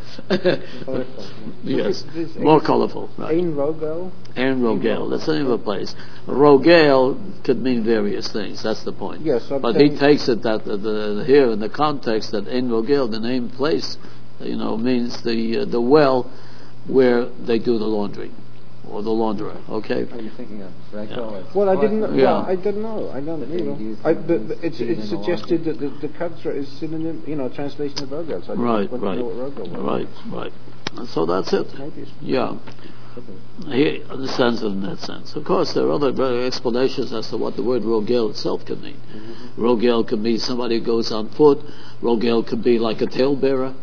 yes, more colorful. Right. Ein Rogel? Ein Rogel, that's the name of a place. Rogel could mean various things, that's the point. Yes, but he takes it that here in the context that Ein Rogel, the name place, means the well where they do the laundry. Or the launderer, okay? Are you thinking of Ragdoll? Yeah. Well, I didn't know. Yeah. Well, I don't know. I don't know. It's suggested that the Kadzra is synonym, translation of Rogel. So I right. know what Rogel was. Right. And so that's it. Yeah. He understands it in that sense. Of course, there are other explanations as to what the word Rogel itself can mean. Mm-hmm. Rogel can be somebody who goes on foot. Rogel could be like a talebearer.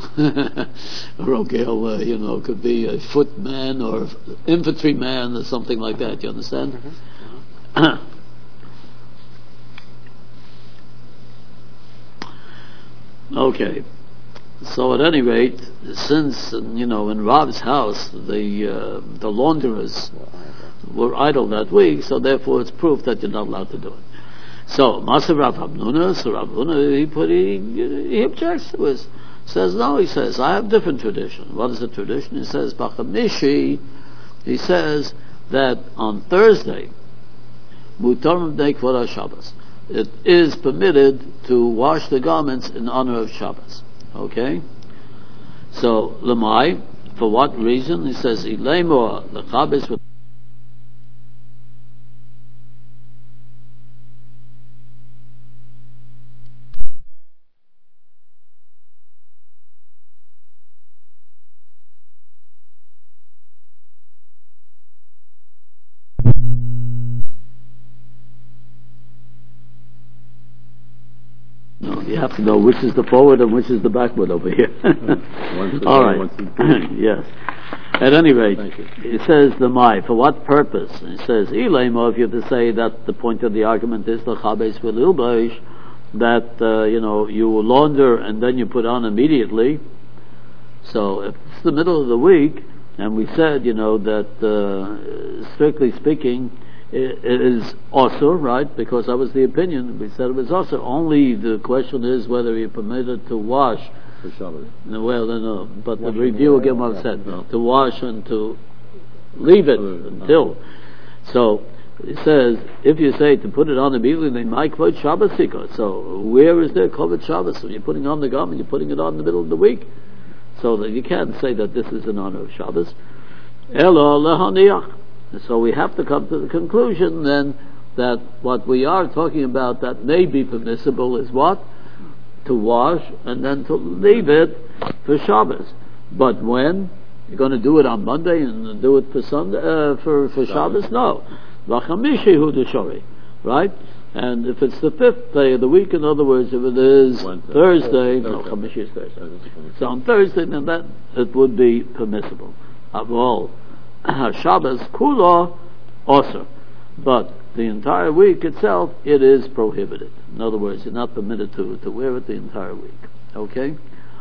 Rogel, could be a footman or infantryman or something like that. You understand? Mm-hmm. Okay. So at any rate, since in Rav's house the launderers were idle that week, so therefore it's proof that you're not allowed to do it. So Maser Rav Hamnuna, Rav Hamnuna, he objects to it. Says no. He says I have different tradition. What is the tradition? He says Bachamishi. He says that on Thursday, Mutar B'nei Kvod Shabbos, it is permitted to wash the garments in honor of Shabbos. Okay. So Lamai, for what reason? He says Ilemor Lechabes. You have to know which is the forward and which is the backward over here. All right. Yes. At any rate, it says the Mai. For what purpose? It says Ilemo. If you have to say that the point of the argument is the Chabes V'Lilbaish, that you launder and then you put on immediately. So if it's the middle of the week, and we said that strictly speaking, it is also right, because that was the opinion. We said it was also. Only the question is whether you're permitted to wash. For Shabbos. No, but the review again what I said. No. To wash and to leave it until. So it says, if you say to put it on immediately, they might quote Shabbos Sikot. So where is there Kovod Shabbos? When you're putting on the garment, you're putting it on in the middle of the week. So that you can't say that this is in honor of Shabbos. Elo lehaniach. So we have to come to the conclusion then that what we are talking about that may be permissible is what? To wash and then to leave it for Shabbos. But when? You're going to do it on Monday and do it for Sunday, for Shabbos? No. V'chamishi hu d'shori. Right? And if it's the 5th day of the week, in other words, if it is Thursday, Chamishi is Thursday. So on Thursday, then that it would be permissible. Of all. Shabbos kula also, but the entire week itself it is prohibited. In other words, you're not permitted to wear it the entire week. Okay.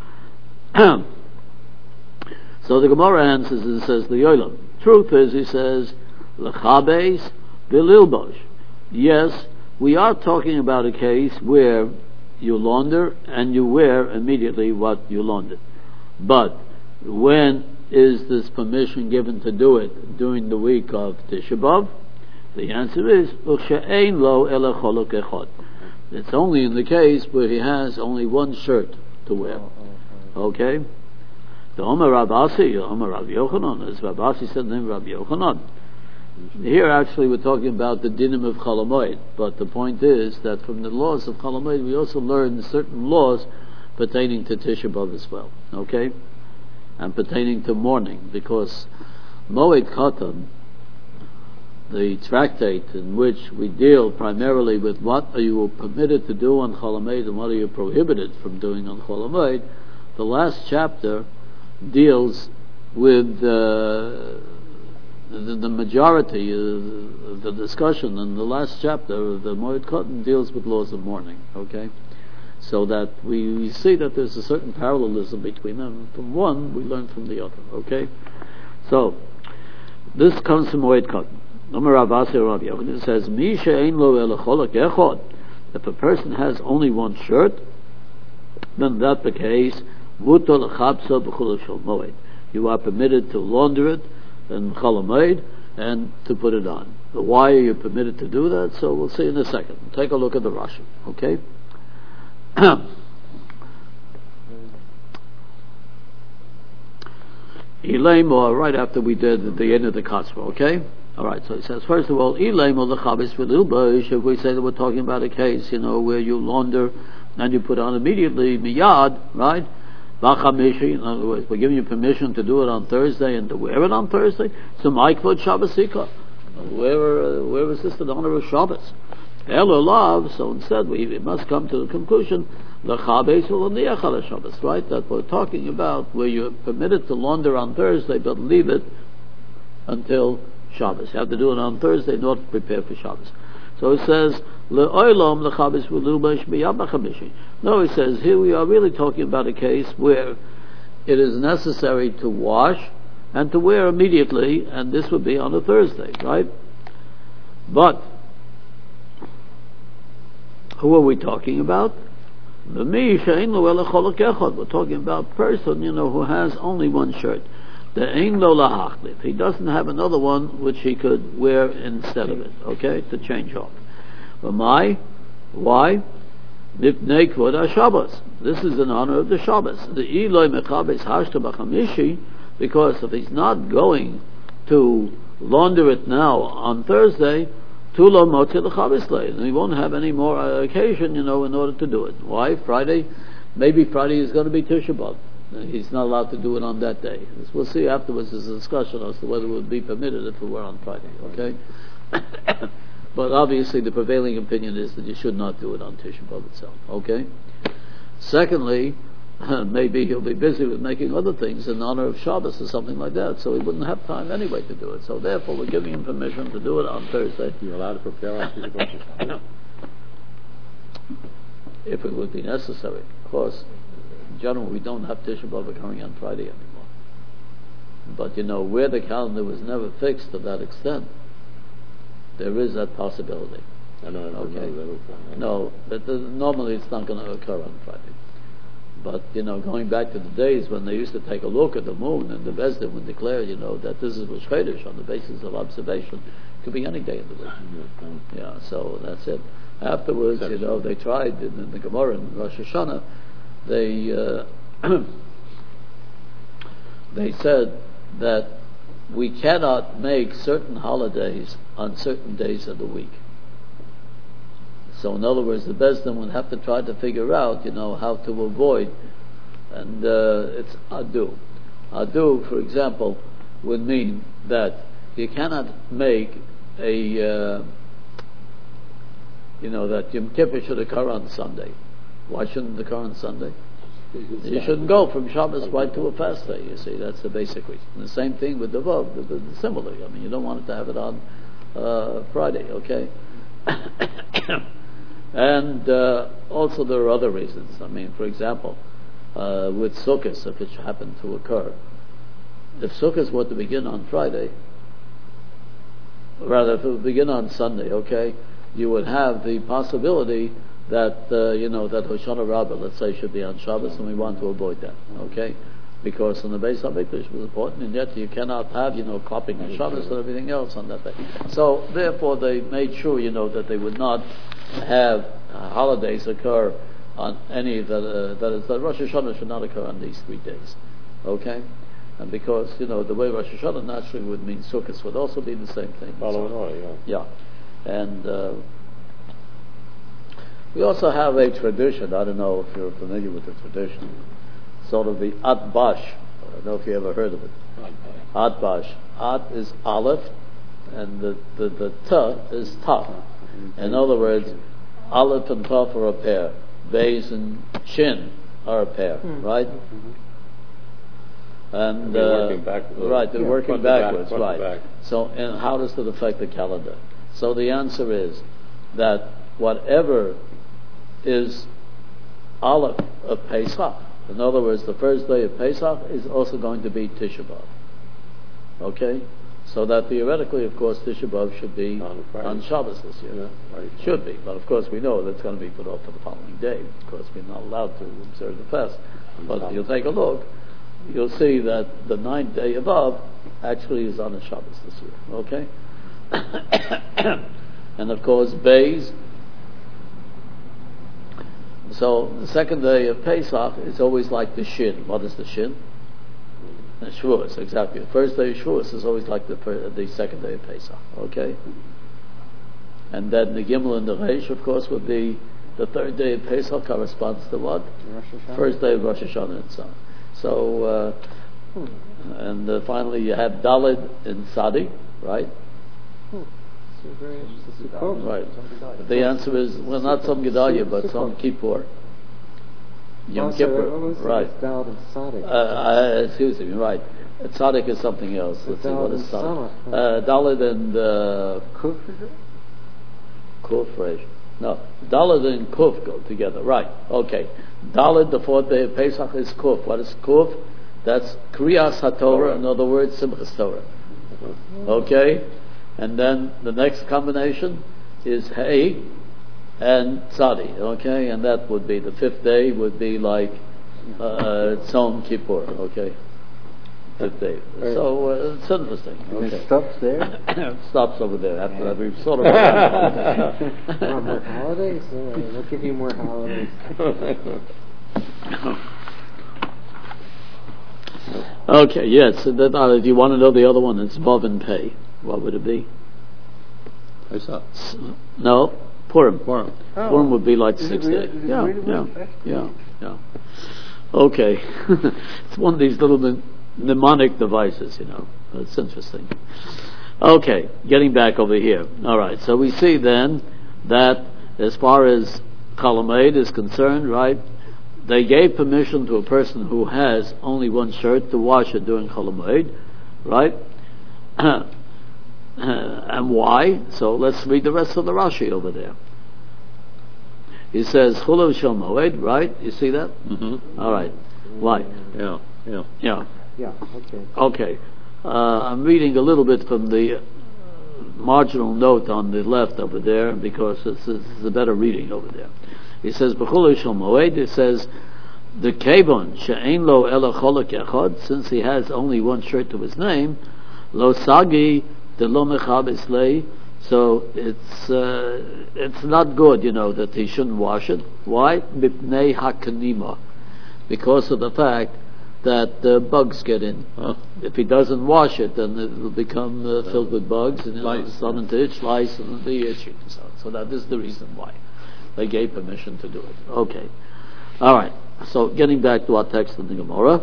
So the Gemara answers and says the Yolam. Truth is, he says lechabes v'lilbosh. Yes, we are talking about a case where you launder and you wear immediately what you laundered. But when is this permission given to do it during the week of Tisha B'Av? The answer is U'she'ein lo ela cholok echad. It's only in the case where he has only one shirt to wear. Okay? The Omer Rav Asi, Omer Rav Yochanan, as Rav Asi said the name Rav Yochanan. Here actually we're talking about the dinim of Chol HaMoed, but the point is that from the laws of Chol HaMoed we also learn certain laws pertaining to Tisha B'Av as well. Okay? And pertaining to mourning, because Moed Katan, the tractate in which we deal primarily with what are you permitted to do on Chol HaMoed and what are you prohibited from doing on Chol HaMoed, the last chapter deals with the majority of the discussion in the last chapter of the Moed Katan deals with laws of mourning. Okay, So that we see that there's a certain parallelism between them. From one, we learn from the other. Okay? So, this comes from Moed Katan. It says, if a person has only one shirt, then that the case, you are permitted to launder it in Chol Hamoed and to put it on. But why are you permitted to do that? So we'll see in a second. Take a look at the Rashi. Okay? Ilaim, right after we did the end of the Katzra, okay? Alright, so it says, first of all, Ilaim or the Chabis V'Lilbash, if we say that we're talking about a case, where you launder and you put on immediately, miyad, right? V'Chamishi, in other words, we're giving you permission to do it on Thursday and to wear it on Thursday. So Ma'ikvod Shabbos Sikha. Where is this in honor of Shabbos? Elulav, so instead we must come to the conclusion, the Chabes will Niachal Shabbos, right? That we're talking about where you're permitted to launder on Thursday but leave it until Shabbos. You have to do it on Thursday in order to prepare for Shabbos. So it says, Le'olam l'chabes v'lilbash b'yam ha'chamishi. No, it says, here we are really talking about a case where it is necessary to wash and to wear immediately, and this would be on a Thursday, right? But who are we talking about? We're talking about a person, who has only one shirt. He doesn't have another one which he could wear instead of it, okay, to change off. But why? This is in honor of the Shabbos. Because if he's not going to launder it now on Thursday, and he won't have any more occasion, in order to do it. Why? Friday? Maybe Friday is going to be Tisha B'Av. He's not allowed to do it on that day. We'll see afterwards. There's a discussion as to whether it would be permitted if it were on Friday. Okay, but obviously the prevailing opinion is that you should not do it on Tisha B'Av itself. Okay. Secondly, maybe he'll be busy with making other things in honor of Shabbos or something like that, so he wouldn't have time anyway to do it. So therefore, we're giving him permission to do it on Thursday. You're allowed to prepare on Tisha B'Av. If it would be necessary, of course. In general, we don't have Tisha B'Av occurring on Friday anymore. But where the calendar was never fixed to that extent, there is that possibility. No, but normally it's not going to occur on Friday. But going back to the days when they used to take a look at the moon, and the Bezdin would declare, that this is Rosh Chodesh on the basis of observation. It could be any day in the week. Yeah, so that's it. Afterwards, they tried in the Gemara in Rosh Hashanah. They said that we cannot make certain holidays on certain days of the week. So in other words, the Bezdin would have to try to figure out, how to avoid, and it's adu. Adu, for example, would mean that you cannot make a, that Yom Kippur should occur on Sunday. Why shouldn't it occur on Sunday? You shouldn't go from Shabbos right to a fast day, you see. That's the basic reason. And the same thing with the Vav, similarly. You don't want it to have it on Friday, okay? And also there are other reasons. For example, with Sukkot, if it happened to occur, if Sukkot were to begin on Friday, rather if it would begin on Sunday, okay, you would have the possibility that that Hoshana Rabbah, let's say, should be on Shabbos, and we want to avoid that, okay? Because on the base of English was important, and yet you cannot have, clapping on Shabbos and everything else on that day. So therefore, they made sure, that they would not have holidays occur on any that Rosh Hashanah should not occur on these 3 days, okay? And because the way Rosh Hashanah naturally would mean Sukkot would also be the same thing. Yeah, and we also have a tradition. I don't know if you're familiar with the tradition. Sort of the Atbash. I don't know if you ever heard of it. Atbash. At is Aleph, and the Ta is Taf. In other words, Aleph and Taf are a pair. Beis and Shin are a pair, right? And they're working backwards. Right, they're working backwards, right. So, and how does that affect the calendar? So the answer is that whatever is Aleph of Pesach. In other words, the first day of Pesach is also going to be Tisha B'Av. Okay? So that theoretically, of course, Tisha B'Av should be on Shabbos this year. Yeah, right. Should be. But of course we know that's going to be put off for the following day. Of course we're not allowed to observe the fast. But if you'll take a look, you'll see that the 9th day of Av actually is on a Shabbos this year. Okay? And of course, Beis. So the second day of Pesach is always like the Shin. What is the Shin? The Shavuos, exactly. The first day of Shavuos is always like the second day of Pesach. Okay? And then the Gimel and the Reish, of course, would be the third day of Pesach corresponds to what? First day of Rosh Hashanah and so on. So, and finally you have Daled in Sadi, right? Right. The answer is, well, not Tzom Gedalia, but Tzom Kippur. Yom Kippur. Right. Excuse me, right. Tzaddik is something else. Let's see, what is Tzaddik? Daled and Kuf. No, Daled and Kuf go together. Right. Okay. Daled, the fourth day of Pesach, is Kuf. What is Kuf? That's Kriyas HaTorah, in other words, Simchas Torah. Okay? And then the next combination is Hey and Tzadi. Okay? And that would be, the fifth day would be like Tzom Kippur. Okay? Fifth day. So it's interesting. Okay. It stops there? It stops over there after that. We've sort of. More holidays? We'll give you more holidays. Okay, yes. So that, if you want to know the other one, it's Vav and Pei. What would it be? No, Purim. Purim would be like the sixth day. Yeah. Okay. It's one of these little mnemonic devices, It's interesting. Okay, getting back over here. All right, so we see then that as far as Chol Hamoed is concerned, right, they gave permission to a person who has only one shirt to wash it during Chol Hamoed, right? And why? So let's read the rest of the Rashi over there. He says, Chulav Shel Moed, right? You see that? Mm-hmm. All right. Why? Yeah. Okay. I'm reading a little bit from the marginal note on the left over there because it's a better reading over there. He says, B'chulav Shel Moed, it says, the Kevon she'ein lo ela cholak echad, since he has only one shirt to his name, lo sagi de lo mechabes lei, so it's not good, that he shouldn't wash it. Why? Mipnei hakanima, because of the fact that bugs get in. If he doesn't wash it, then it will become filled with bugs, and it'll start to itch, lice, and the itching. So that is the reason why they gave permission to do it. Okay. All right. So getting back to our text in the Gemara.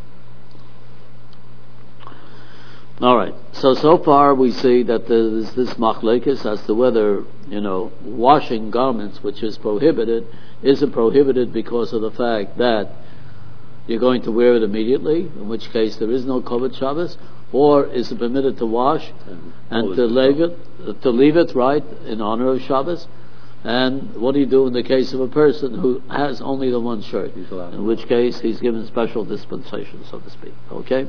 All right. So far we see that there's this machlekes as to whether, washing garments, which is prohibited, is it prohibited because of the fact that you're going to wear it immediately, in which case there is no Kovod Shabbos, or is it permitted to wash and to leave it, right, in honor of Shabbos? And what do you do in the case of a person who has only the one shirt? In which case he's given special dispensation, so to speak. Okay?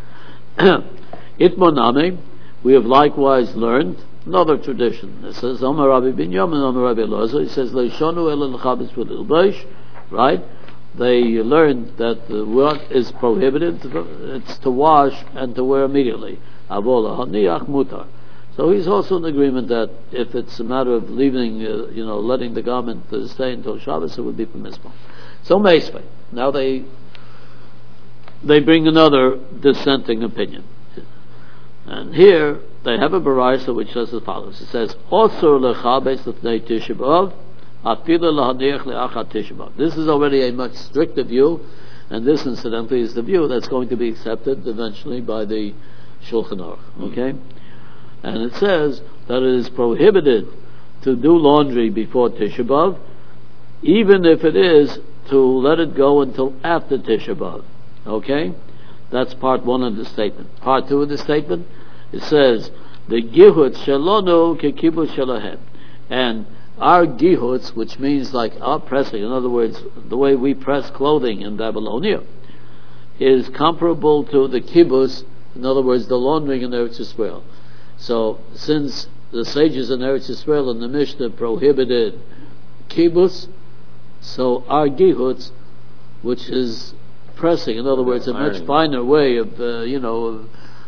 Itmoname, we have likewise learned another tradition. It says, Omer Rabbi Binyamin, Omer Rabbi Elazar, it says, Leishonu el l'chabes v'lilbeish, right? They learned that what is prohibited, it's to wash and to wear immediately. Avola haniach mutar. So he's also in agreement that if it's a matter of leaving, letting the garment stay until Shabbos, it would be permissible. So Meisvei. Now they bring another dissenting opinion. And here they have a baraisa which says as follows. It says, Osur lechabes lefnei Tisha B'Av, afilu lahaniach le'achat Tisha B'Av. This is already a much stricter view, and this incidentally is the view that's going to be accepted eventually by the Shulchan Aruch. Okay? And it says that it is prohibited to do laundry before Tisha B'Av, even if it is to let it go until after Tisha B'Av. Okay? That's part one of the statement. Part two of the statement, it says, the gihut shalonu kekibut shalahem. And our gihuts, which means like our pressing, in other words, the way we press clothing in Babylonia, is comparable to the kibbutz, in other words, the laundering in Eretz Yisrael. So, since the sages in Eretz Yisrael and the Mishnah prohibited kibbutz, so our gihuts, which is pressing, in other words, a much finer way of, of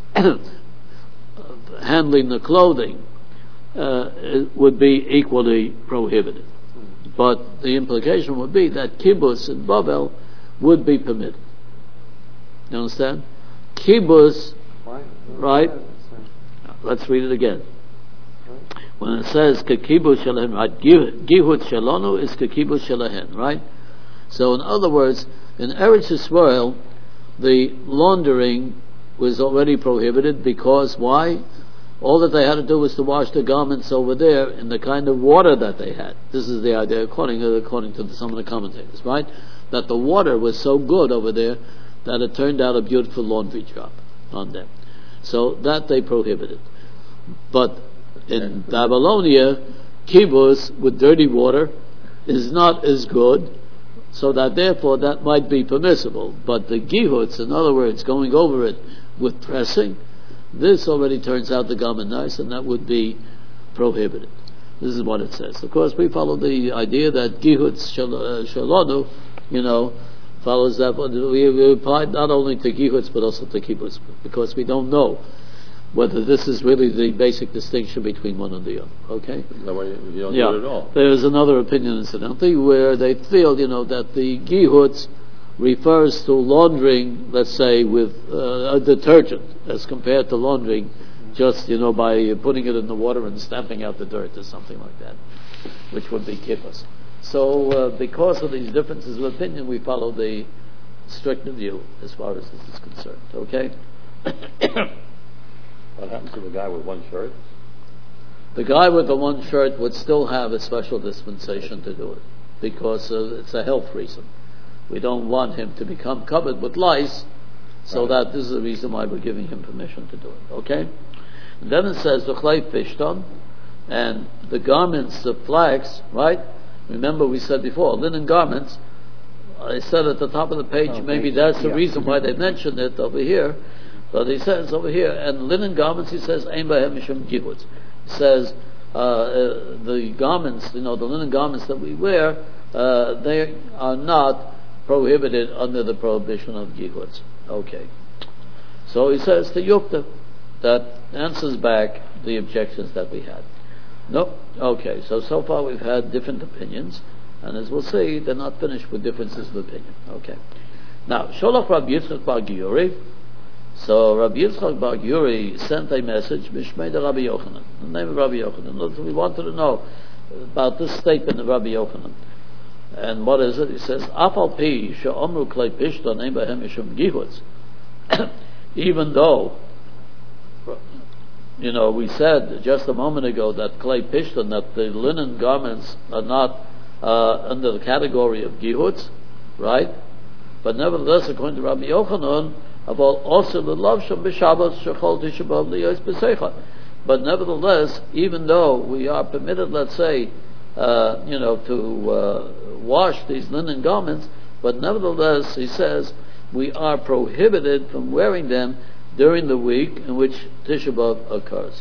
handling the clothing, it would be equally prohibited. But the implication would be that kibbutz in Bavel would be permitted. You understand? Kibbutz, right? Let's read it again. When it says kibbutz shelahen, right? Gihut shalonu is kibbutz shelahen, right? So in other words, in Eretz Yisrael, the laundering was already prohibited because why? All that they had to do was to wash the garments over there in the kind of water that they had. This is the idea, according to some of the commentators, right? That the water was so good over there that it turned out a beautiful laundry job on them. So that they prohibited. But in Babylonia, kibbutz with dirty water is not as good, so that therefore that might be permissible. But the gihuts, in other words, going over it with pressing, this already turns out the garment nice, and that would be prohibited. This is what it says. Of course, we follow the idea that gihuts shalonu, follows that. We apply not only to gihuts but also to kibbutz, because we don't know whether this is really the basic distinction between one and the other. Okay? No, you don't do it at all. There is another opinion, incidentally, where they feel, that the gihuts refers to laundering, let's say, with a detergent, as compared to laundering just, by putting it in the water and stamping out the dirt or something like that, which would be kibbutz. So, because of these differences of opinion, we follow the stricter view as far as this is concerned. Okay? What happens to the guy with one shirt? The guy with the one shirt would still have a special dispensation to do it, because it's a health reason. We don't want him to become covered with lice, so that this is the reason why we're giving him permission to do it. Okay? And then it says, V'chlei pishton, and the garments of flax, right? Remember we said before, linen garments, I said at the top of the page, maybe that's the reason why they mentioned it over here. But he says over here, and linen garments, he says, Ein Bahem Mishum Gihutz. He says, the garments, the linen garments that we wear, they are not prohibited under the prohibition of Gihutz. Okay. So he says to Yukta, that answers back the objections that we had. No? Okay, so far we've had different opinions, and as we'll see, they're not finished with differences of opinion. Okay. Now, Sholach Rabbi Yitzchak Bar Giuri. So Rabbi Yitzchak Bar Giuri sent a message, Mishmei de Rabbi Yochanan, the name of Rabbi Yochanan. We wanted to know about this statement of Rabbi Yochanan. And what is it? He says, Afal pi she'omru klei pishton ein bahem mishum gihutz. Even though, we said just a moment ago that klei pishton, that the linen garments are not under the category of gihutz, right? But nevertheless, according to Rabbi Yochanan, but nevertheless, even though we are permitted, let's say, to wash these linen garments, but nevertheless, he says, we are prohibited from wearing them during the week in which Tisha B'Av occurs.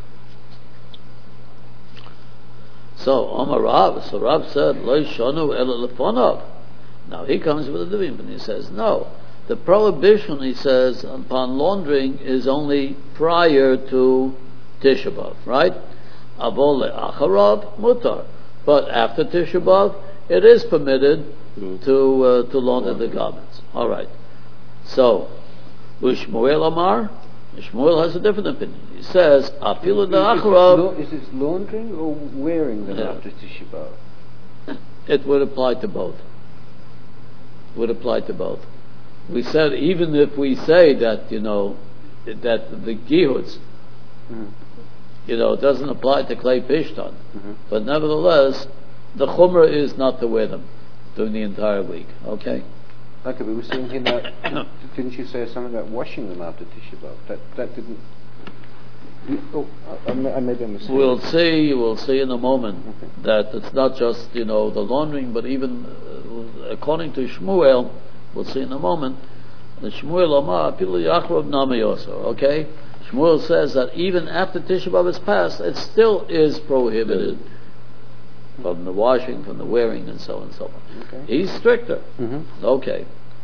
So, Omar Rav, Rav said, Lo shonu ela lefonav. Now he comes with a divin, and he says, no. The prohibition, he says, upon laundering is only prior to Tisha B'Av, right? Avol le'acharav mutar. But after Tisha B'Av, it is permitted to launder the garments. All right. So, Shmuel Amar, Shmuel has a different opinion. He says, Afilu le'acharav. Is it laundering or wearing them after Tisha B'Av? It would apply to both. Would apply to both. We said even if we say that that the gihutz, doesn't apply to klei pishton, but nevertheless the chumrah is not to wear them during the entire week. Okay. Okay, but we're saying here that didn't you say something about washing them after Tisha B'Av? That didn't. Maybe I'm mistaken. We'll see in a moment that it's not just, the laundering, but even according to Shmuel, we'll see in a moment, that Shmuel Omar, Pilu Yachrav Nami also, okay? Shmuel says that even after Tisha B'Av is passed, it still is prohibited from the washing, from the wearing, and so on and so on. Okay. He's stricter. Mm-hmm. Okay.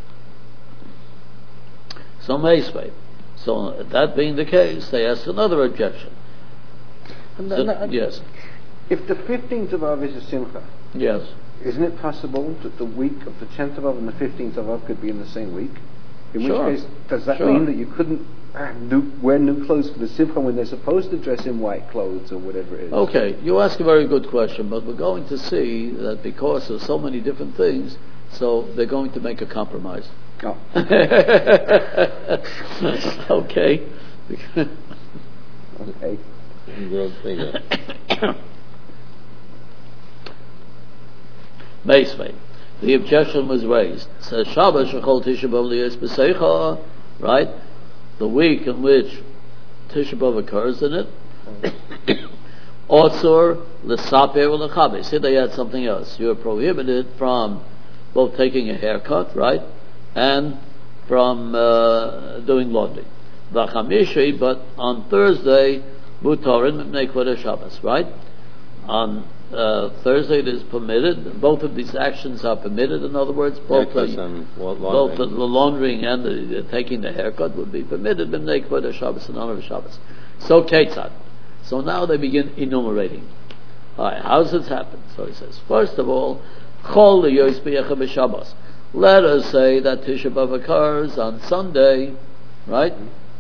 So Meisvei. So that being the case, they asked another objection. Yes. If the 15th of Av is a Simcha, yes, isn't it possible that the week of the 10th of Av and the 15th of Av could be in the same week? In which case, does that mean that you couldn't wear new clothes for the Simcha when they're supposed to dress in white clothes or whatever it is? Okay, you ask a very good question, but we're going to see that because of so many different things, so they're going to make a compromise. Oh. Okay. Okay. Meisvei. The objection was raised. Says Shabbos Shechol Tisha B'Av Liyos B'Seicha, right? The week in which Tisha B'Av occurs in it. Osur L'Saper L'Chabes. Here they add something else. You are prohibited from both taking a haircut, right, and from doing laundry. V'Chamishi, but on Thursday, Mutarin Mipnei Kodesh Shabbos, right? On Thursday it is permitted. Both of these actions are permitted. In other words, both the laundering and the taking the haircut would be permitted. B'nei Kodesh Shabbos and honor of Shabbos. So Ketzad. So now they begin enumerating. All right, how does this happen? So he says, first of all, Chol Liyos B'Yecha B'Shabbos. Let us say that Tisha B'Av occurs on Sunday, right?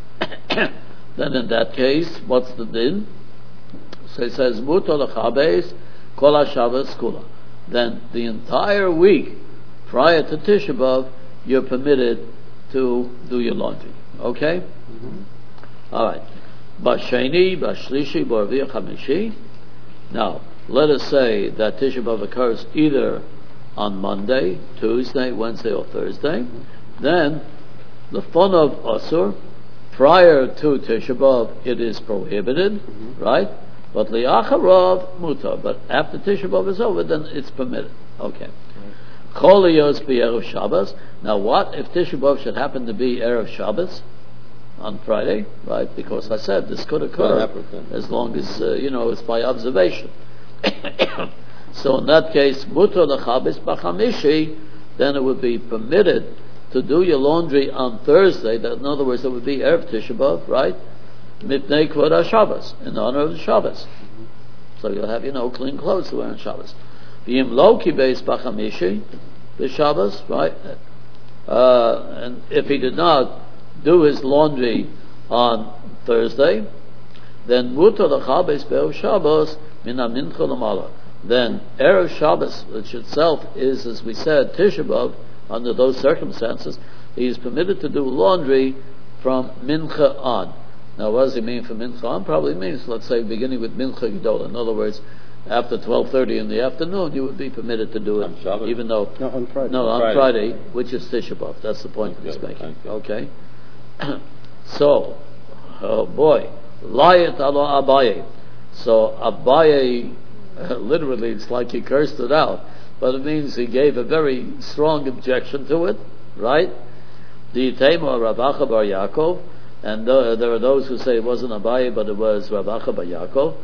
Then in that case, what's the din? So he says, Muto L'Chabes Kol HaShabbos Kula. Then the entire week prior to Tisha B'Av, you're permitted to do your laundry. Okay? Mm-hmm. All right. Basheni, Bashlishi, B'Arvi Chamishi. Now, let us say that Tisha B'Av occurs either on Monday, Tuesday, Wednesday, or Thursday. Then, the fun of Asur, prior to Tisha B'Av, it is prohibited, right? But li'acharav mutar. But after Tisha B'Av is over, then it's permitted. Okay. Chol Liyos B'Erev Shabbos. Now, what if Tisha B'Av should happen to be Erev Shabbos on Friday, right? Because I said this could occur as long as it's by observation. So in that case, mutar l'chabes b'chamishi, then it would be permitted to do your laundry on Thursday. That, in other words, it would be Erev Tisha B'Av, right? Mipnei Kvod HaShabbos, in honor of the Shabbos. So you'll have, clean clothes to wear on Shabbos. V'yim lo kibeis b'chamishi, the Shabbos, right? And if he did not do his laundry on Thursday, then mutar l'chabes b'erev Shabbos min ha-mincha l'mala. Then Erev Shabbos, which itself is, as we said, Tisha B'Av, under those circumstances, he is permitted to do laundry from Mincha on. Now, what does he mean from Mincha on? Probably means, let's say, beginning with Mincha Gedola. In other words, after 12:30 in the afternoon, you would be permitted to do it, even though on Friday. No, on Friday, which is Tisha B'Av. That's the point he's making. Okay. So, oh boy, Layet alo Abaye. So Abaye, literally, it's like he cursed it out, but it means he gave a very strong objection to it, right? The Yitema Rav Acha bar Yaakov, and there are those who say it wasn't Abaye, but it was Rav Acha bar Yaakov.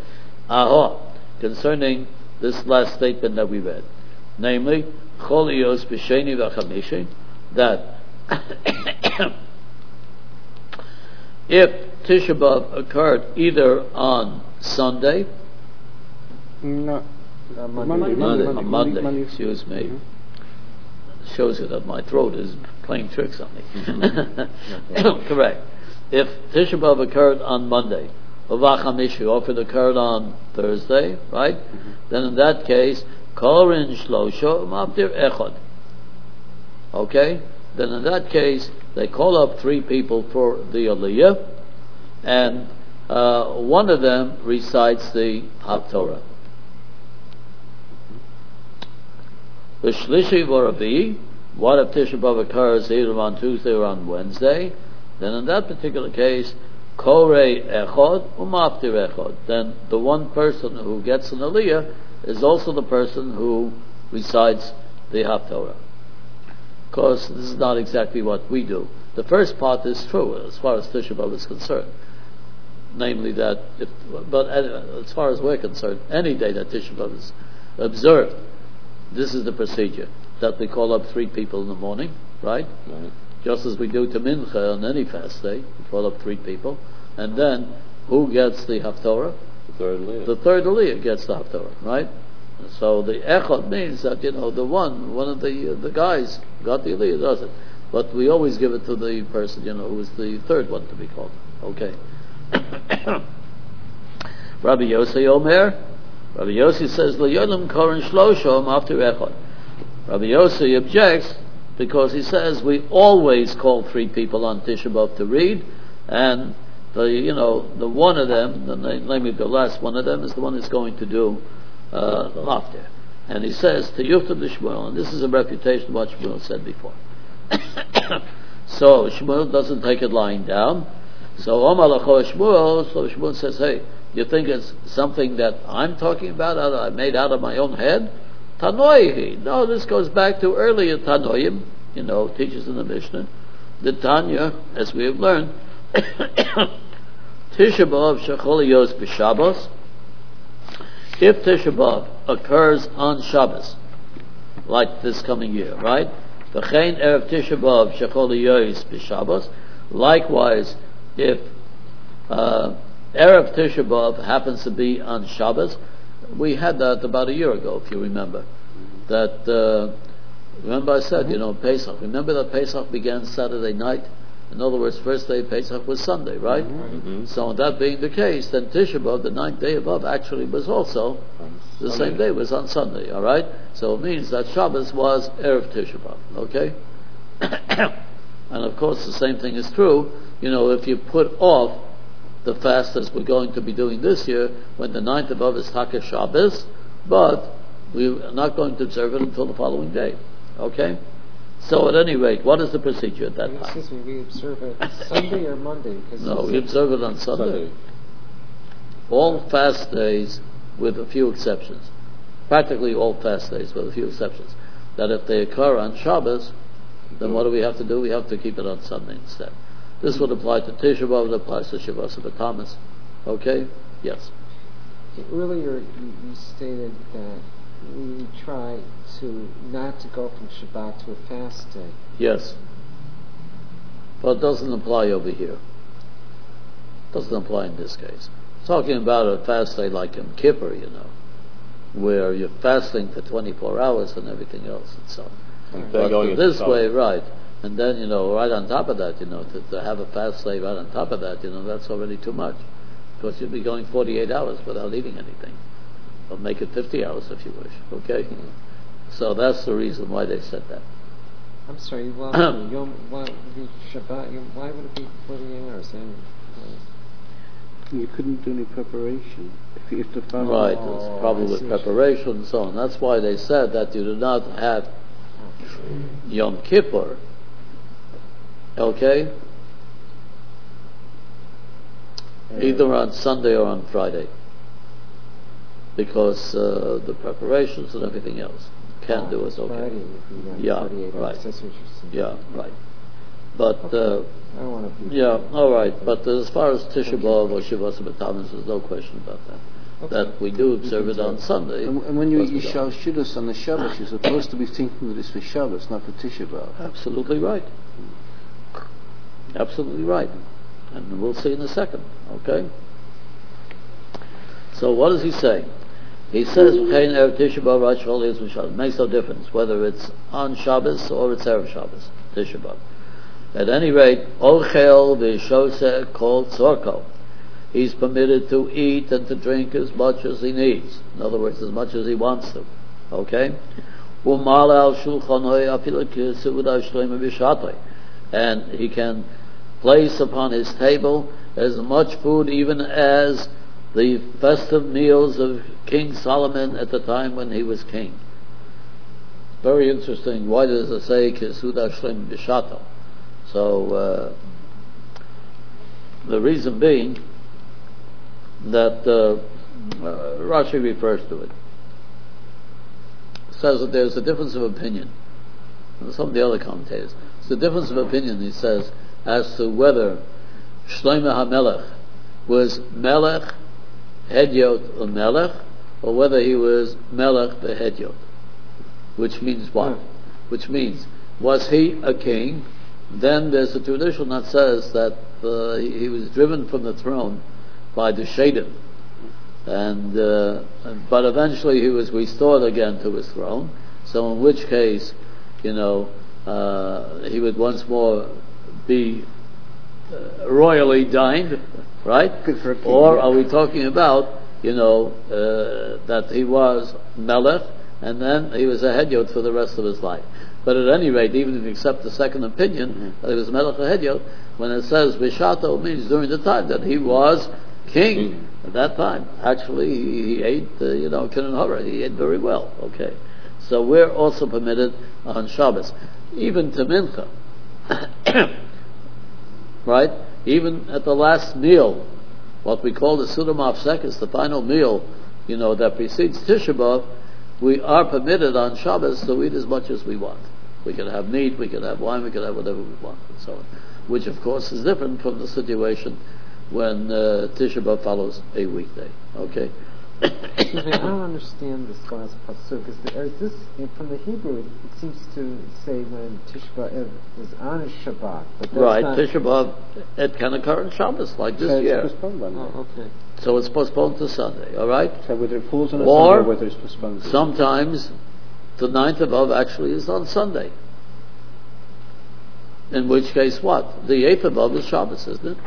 Concerning this last statement that we read, namely, Chol Liyos B'Sheni v'Chamishi, that if Tisha B'Av occurred either on Sunday, Monday, excuse me. Mm-hmm. Shows you that my throat is playing tricks on me. Correct. If Tisha B'Av occurred on Monday, or if it occurred on Thursday, right? Mm-hmm. Then in that case, Korin Shlosha Maftir Echad. Okay? Then in that case, they call up 3 people for the Aliyah, and one of them recites the Haftorah. The Shlishi V'Ravi, what if Tisha B'Av occurs either on Tuesday or on Wednesday? Then in that particular case, Korei echod umaftir echod. Then the one person who gets an aliyah is also the person who recites the Haftorah. Of course, this is not exactly what we do. The first part is true as far as Tisha B'Av is concerned. Namely that, as far as we're concerned, any day that Tisha B'Av is observed, this is the procedure. That we call up 3 people in the morning, right? Just as we do to Mincha on any fast day, we call up 3 people. And then, who gets the Haftorah? The third Aliyah gets the Haftorah, right? So the Echad means that, one of the guys got the Aliyah, does it? But we always give it to the person, who is the third one to be called. Okay. Rabbi Yossi Omer. Rabbi Yossi says, L'yolim korin shloshom after Echad. Rabbi Yossi objects because he says we always call 3 people on Tisha B'Av to read, and the one of them, namely the last one of them, is the one who's going to do after. And he says to Yufta the Shmuel, and this is a refutation of what Shmuel said before. So Shmuel doesn't take it lying down. So Omar Lacho Shmuel, so Shmuel says, hey, you think it's something that I'm talking about, that I made out of my own head? Tanoihi. No, this goes back to earlier Tanoim, teaches in the Mishnah. The Tanya, as we have learned, Tisha B'Av shechol yos b'Shabbos. If Tisha B'Av occurs on Shabbos, like this coming year, right? V'chein erev Tisha B'Av shechol yos b'Shabbos. Likewise, if erev Tisha B'Av happens to be on Shabbos, we had that about a year ago, if you remember. That remember I said, Pesach. Remember that Pesach began Saturday night. In other words, first day of Pesach was Sunday, right? Mm-hmm. So that being the case, then Tisha B'Av, the 9th day above, actually was also the same day, was on Sunday, all right? So it means that Shabbos was Erev Tisha B'Av, okay? And of course the same thing is true, if you put off the fast as we're going to be doing this year, when the 9th above is Taka Shabbos, but we're not going to observe it until the following day, okay? So at any rate, what is the procedure at that time? Excuse me, we observe it Sunday or Monday? No, we observe it on Sunday. All fast days, with a few exceptions. Practically all fast days, with a few exceptions. That if they occur on Shabbos, then what do we have to do? We have to keep it on Sunday instead. This would apply to Tisha B'Av, it applies to Shavas B'Tamas. Okay? Yes. Earlier you stated that we try to not to go from Shabbat to a fast day. Yes. But it doesn't apply over here. It doesn't apply in this case. Talking about a fast day like in Kippur, where you're fasting for 24 hours and everything else and so on. But this way, right. And then, right on top of that, to have a fast day right on top of that, that's already too much. Because you'll be going 48 hours without eating anything. Or make it 50 hours if you wish, okay? So that's the reason why they said that. I'm sorry, why would it be 48 hours? You couldn't do any preparation. If the right, there's a problem with preparation and so on. That's why they said that you do not have Yom Kippur, okay? Either on Sunday or on Friday. Because the preparations and everything else can't do it, okay? Friday, yeah, right. That's what you're saying. Yeah, right. But I don't want to be all right. But as far as Tisha B'Av or Shavas B'Tamas, there's no question about that. Okay. That we do observe it on Sunday. And when you eat Yishal Shudus on the Shabbos, you're supposed to be thinking that it's for Shabbos, not for Tisha B'Av. Absolutely right. Absolutely right. And we'll see in a second, okay? So what does he say? He says, it makes no difference whether it's on Shabbos or it's Erev Shabbos, Tisha B'Av. At any rate, Ochel v'shoseh kol tzorko. He's permitted to eat and to drink as much as he needs. In other words, as much as he wants to. Okay? And he can place upon his table as much food even as the festive meals of King Solomon at the time when he was king. Very interesting. Why does it say Kesudah Shlem Bishato? So The reason being that Rashi refers to it. Says that there's a difference of opinion. Some of the other commentators. It's a difference of opinion, he says, as to whether Shlomo HaMelech was Melech, Hedyot, or Melech, or whether he was Melech beHedyot. Which means what? Which means, was he a king? Then there's a tradition that says that he was driven from the throne by the Shadim. But eventually he was restored again to his throne. So in which case, he would once more be royally dined, right? Or are we talking about, that he was Melech, and then he was a Hedyot for the rest of his life. But at any rate, even if you accept the second opinion, that he was Melech or Hedyot, when it says Vishato, it means during the time that he was king. At that time, actually, he ate, Kinan Hara, he ate very well, okay. So we're also permitted on Shabbos, even to Mincha, right? Even at the last meal, what we call the Sudam Afsekis, the final meal, that precedes Tisha B'Av, we are permitted on Shabbos to eat as much as we want. We can have meat, we can have wine, we can have whatever we want, and so on. Which, of course, is different from the situation when Tisha B'Av follows a weekday. Okay. Excuse me, I don't understand this last pasuk. Is this from the Hebrew? It seems to say when Tisha B'Av is on a Shabbat, but that's right. Not... Tisha B'Av, it can occur on Shabbos, like this year. It's postponed one day. Oh, okay. So it's postponed to Sunday. All right. So whether it falls on a or Sunday or whether it's postponed. Sometimes the 9th of Av actually is on Sunday. In which case, what? The 8th of Av is Shabbos, isn't it?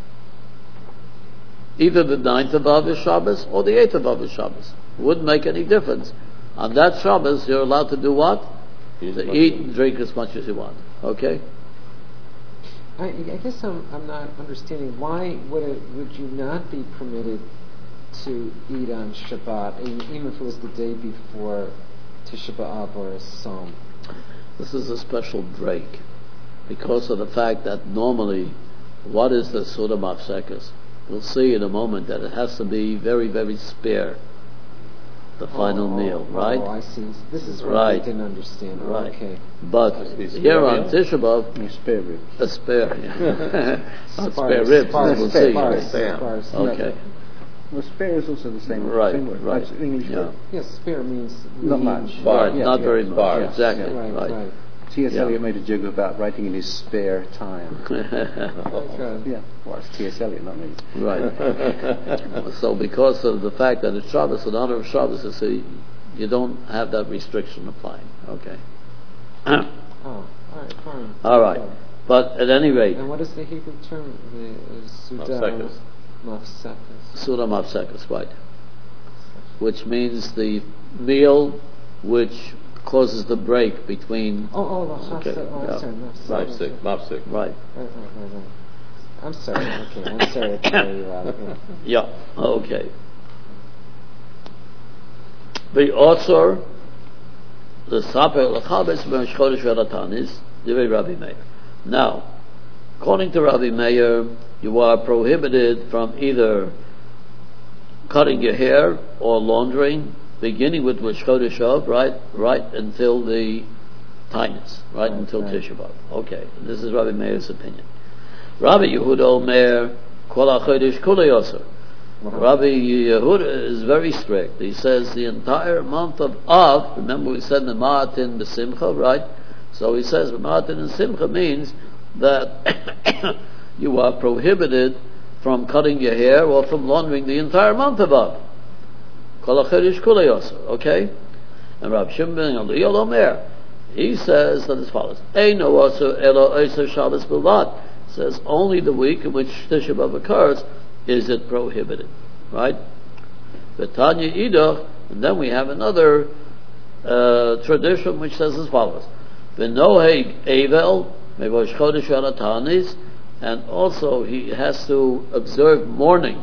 Either the 9th of Av is Shabbos or the 8th of Av is Shabbos. It wouldn't make any difference. On that Shabbos, you're allowed to do what? To eat and drink as much as you want. Okay? I guess I'm not understanding. Why would you not be permitted to eat on Shabbat, even if it was the day before Tisha B'Av or a Tzom? This is a special break because of the fact that normally, what is the Sudam Afsekis? We'll see in a moment that it has to be very, very spare, the final meal, right? Oh, I see. This is what right. I didn't understand. Right. Okay. But here on Tisha B'Av, spare ribs. A spare, yeah. Not spare ribs, we'll see. Spare. Okay. Well, spare is also the same word. Right. That's English word. Yes, spare means not much. Right, not very much. Bar. Exactly. Right. T.S. Eliot made a joke about writing in his spare time. Okay. Well, it's T.S. Eliot, not me. Right. So because of the fact that it's Shabbos, in honor of Shabbos, you see, you don't have that restriction applying. Okay. All right, fine. All right. But at any rate... And what is the Hebrew term? The Sudam Mafsekis. Sudam Mafsekis, right. Which means the meal which causes the break between... Mafsek. Right. I'm sorry. Okay, I'm sorry to carry you out. Yeah, okay. The author, the Saper L'Chabes B'Rosh Chodesh V'Ratanis, Divrei Rabbi Meir. Now, according to Rabbi Meir, you are prohibited from either cutting your hair or laundering, beginning with Rosh Chodesh Av, right until the Tainus, until Tisha B'Av. Okay, this is Rabbi Meir's opinion. Rabbi Yehuda Omer, Kol HaChodesh Kulei Osur. Rabbi Yehuda is very strict. He says the entire month of Av, remember we said Ma'atin B'Simcha, right? So he says Ma'atin and Simcha means that you are prohibited from cutting your hair or from laundering the entire month of Av. Okay? And Rabbi Shimon ben Gamliel Omer, he says that as follows: Eino osur elo osur Shabbos bilvad. Says only the week in which Tisha B'Av occurs is it prohibited, right? V'tanya idach, and then we have another tradition which says as follows: V'noheg Evel meVosh Chodesh V'Ratanis, and also he has to observe mourning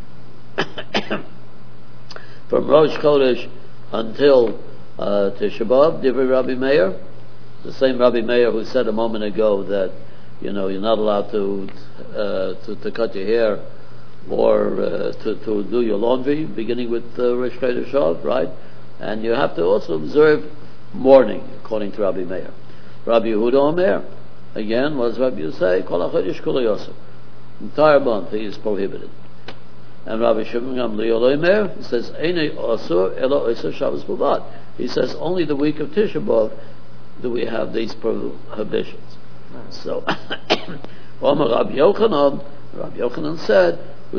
from Rosh Chodesh until Tisha B'Av, Divrei Rabbi Meir, the same Rabbi Meir who said a moment ago that you're not allowed to cut your hair or to do your laundry, beginning with Rosh Chodesh Av, right? And you have to also observe mourning, according to Rabbi Meir. Rabbi Yehuda Omer, again, what does Rabbi Yehuda say? Kol HaChodesh Kula Yosef. Entire month he is prohibited. And Rabbi Shimon Gamliel Omer, he says, Einei Osur Elo Osur Shabbos B'Vad. He says, only the week of Tisha B'Av do we have these prohibitions. So, Rabbi Yochanan said,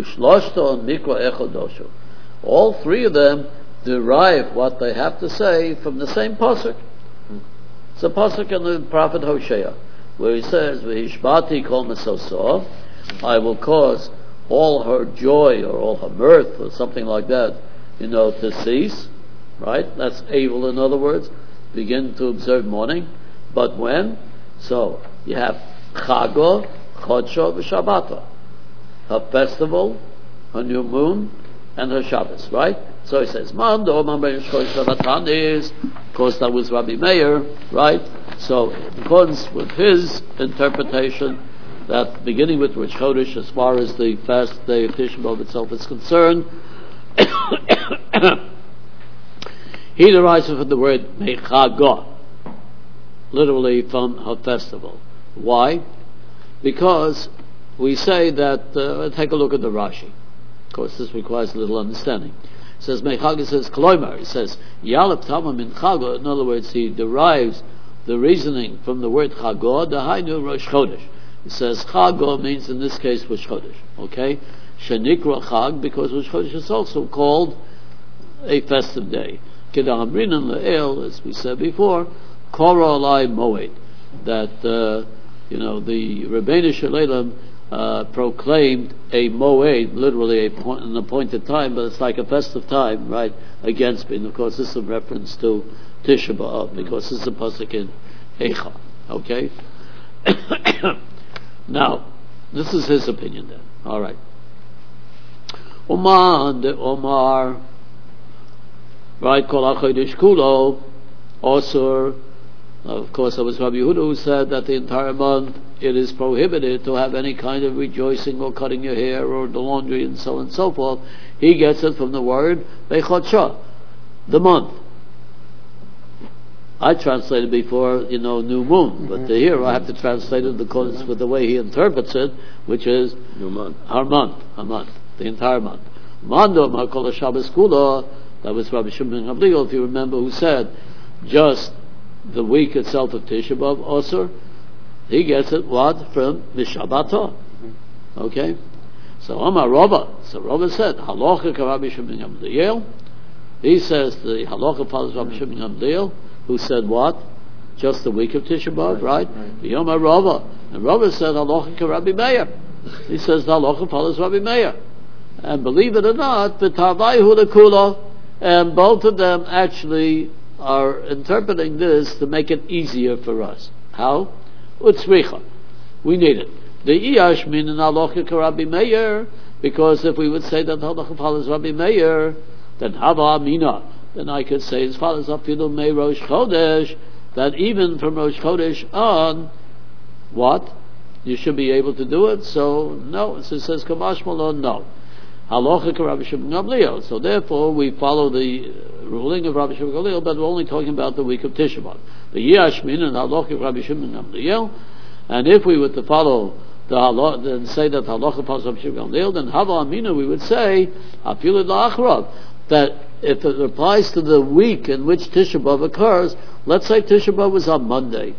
all three of them derive what they have to say from the same pasuk. It's a pasuk in the prophet Hosea, where he says, "V'hishbati kol mesoso," I will cause all her joy or all her mirth or something like that, to cease. Right? That's evil. In other words, begin to observe mourning. But when? So you have Chago, Chodsho, v'Shabbato. Her festival, her new moon, and her Shabbos, right? So he says, of course that was Rabbi Meir, right? So in accordance with his interpretation, that beginning with Rosh Chodesh, as far as the fast day of Tisha B'Av itself is concerned, he derives from the word Mechago, literally from her festival. Why? Because we say that, take a look at the Rashi. Of course, this requires a little understanding. It says, Mechag, says, Kloimer. It says, Yalep Tamam in Chago. In other words, he derives the reasoning from the word Chago, the Hainu Rosh Chodesh. It says, Chago means in this case Rosh Chodesh. Okay? Shenikra Chag, because Rosh Chodesh is also called a festive day. Kedamrinan Le'el, as we said before, Kora Alai Moed. That, the Rebbeinu Shalom proclaimed a moed, literally an appointed time, but it's like a festive time, right, against me. And of course this is a reference to Tisha B'Av, because this is a pasuk in Eicha. Okay? Now, this is his opinion then. Alright. Omar, right, Kol HaChodesh Kulo, Osur. Of course, it was Rabbi Yehuda who said that the entire month it is prohibited to have any kind of rejoicing or cutting your hair or the laundry and so on and so forth. He gets it from the word Bechodsha, the month. I translated before, new moon, but here I have to translate it in accordance with the way he interprets it, which is new month. A month, the entire month. Mando Makol Shabbos Kula, that was Rabbi Shimon Gamliel, if you remember, who said just the week itself of Tisha B'Av, Osir, he gets it what? From Mishabato. Okay? So Amar Rava. So Rava said, Halacha ka Rabbi Shimon Gamliel. He says the Halacha follows Rabbi Shimon Gamliel, who said what? Just the week of Tisha B'Av, right? Yomar Rava. And Rava said Halacha ka Rabbi Meir. He says the Halacha follows Rabbi Meir. And believe it or not, V'tavayhu lekula, and both of them actually are interpreting this to make it easier for us. How? Utzricha. We need it. The Iyash min in Halacha ka Rabbi Meir, because if we would say that Halacha follows Rabbi Meir, then Hava Amina. Then I could say as follows Afilu Mei Rosh Chodesh, that even from Rosh Chodesh on, what? You should be able to do it. So no, it says Kamash Malon, no. Halacha ka Rabbi Shimon Gamliel. So therefore we follow the ruling of Rabbi Shimon Gamliel, but we're only talking about the week of Tisha B'Av. The Yashmin and Halacha ka Rabbi Shimon Gamliel. And if we were to follow the halacha, then say that Halacha follows Rabbi Shimon Gamliel, then Hava Amina we would say Afilu La'achrav, that if it applies to the week in which Tisha B'Av occurs, let's say Tisha B'Av was on Monday.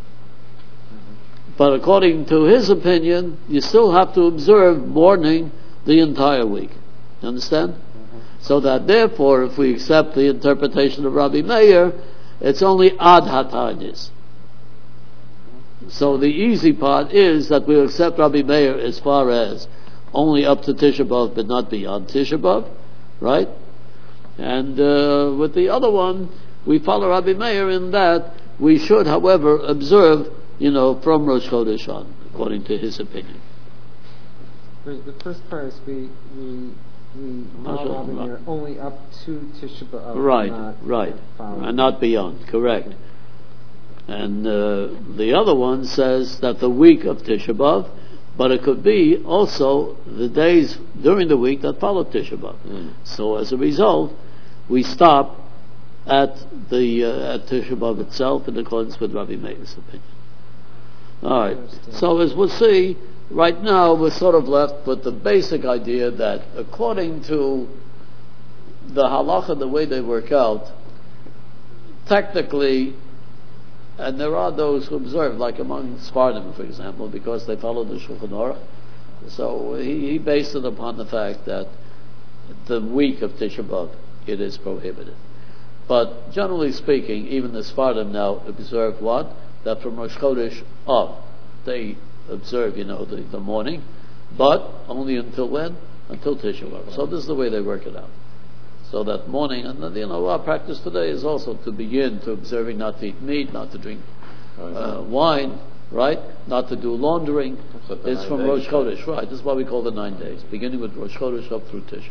But according to his opinion, you still have to observe mourning the entire week. You understand? So that therefore, if we accept the interpretation of Rabbi Meir, it's only ad hatanyis. So the easy part is that we accept Rabbi Meir as far as only up to Tisha B'Av, but not beyond Tisha B'Av, right? And with the other one, we follow Rabbi Meir in that we should, however, observe, from Rosh Chodesh on, according to his opinion. The first part is we follow Rabbi Meir only up to Tisha B'Av. Right, and not beyond, correct. And the other one says that the week of Tisha B'Av, but it could be also the days during the week that follow Tisha B'Av. So as a result, we stop at Tisha B'Av itself in accordance with Rabbi Meir's opinion. All right. So as we'll see, right now we're sort of left with the basic idea that according to the halacha, the way they work out, technically, and there are those who observe, like among Sephardim, for example, because they follow the Shulchan Aruch. So he based it upon the fact that the week of Tisha B'Av, it is prohibited. But generally speaking, even the Sephardim now observe what? That from Rosh Chodesh up, they observe, the morning, but only until when? Until Tisha B'Av. So this is the way they work it out. So that morning, and our practice today is also to begin to observing not to eat meat, not to drink wine, right? Not to do laundering. It's from Rosh Chodesh, right? This is what we call the 9 days, beginning with Rosh Chodesh up through Tisha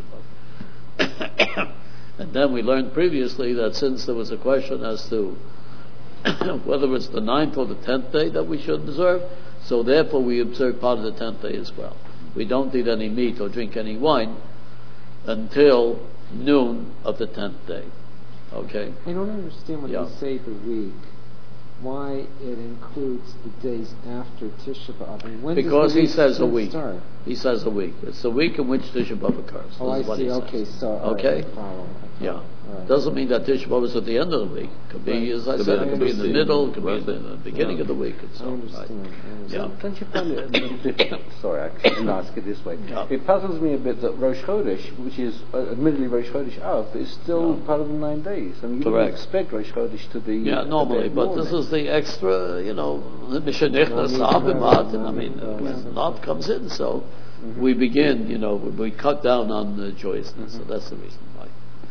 B'Av. And then we learned previously that since there was a question as to whether it's the 9th or the 10th day that we should observe, so therefore we observe part of the 10th day as well. We don't eat any meat or drink any wine until noon of the 10th day. Okay? I don't understand when you say the week, why it includes the days after Tisha B'Av. Because he says a week. Start? He says a week. It's the week in which Tisha B'Av occurs. Oh, I see. Okay, so... Okay? Yeah. Right. Doesn't mean that Tisha B'Av is at the end of the week. It could be, as I said, it could be in the middle, it could be in the beginning of the week. And so, I understand. Right. Yeah. Don't you find it a little difficult? Sorry, I shouldn't ask it this way. Yeah. It puzzles me a bit that Rosh Chodesh, which is admittedly Rosh Chodesh Av, is still part of the 9 days. I mean, you wouldn't expect Rosh Chodesh to be... Yeah, normally, but this is the extra, Mishanichnas Abimat, and when Nav comes in, so we begin, we cut down on the joyousness, so that's the reason why.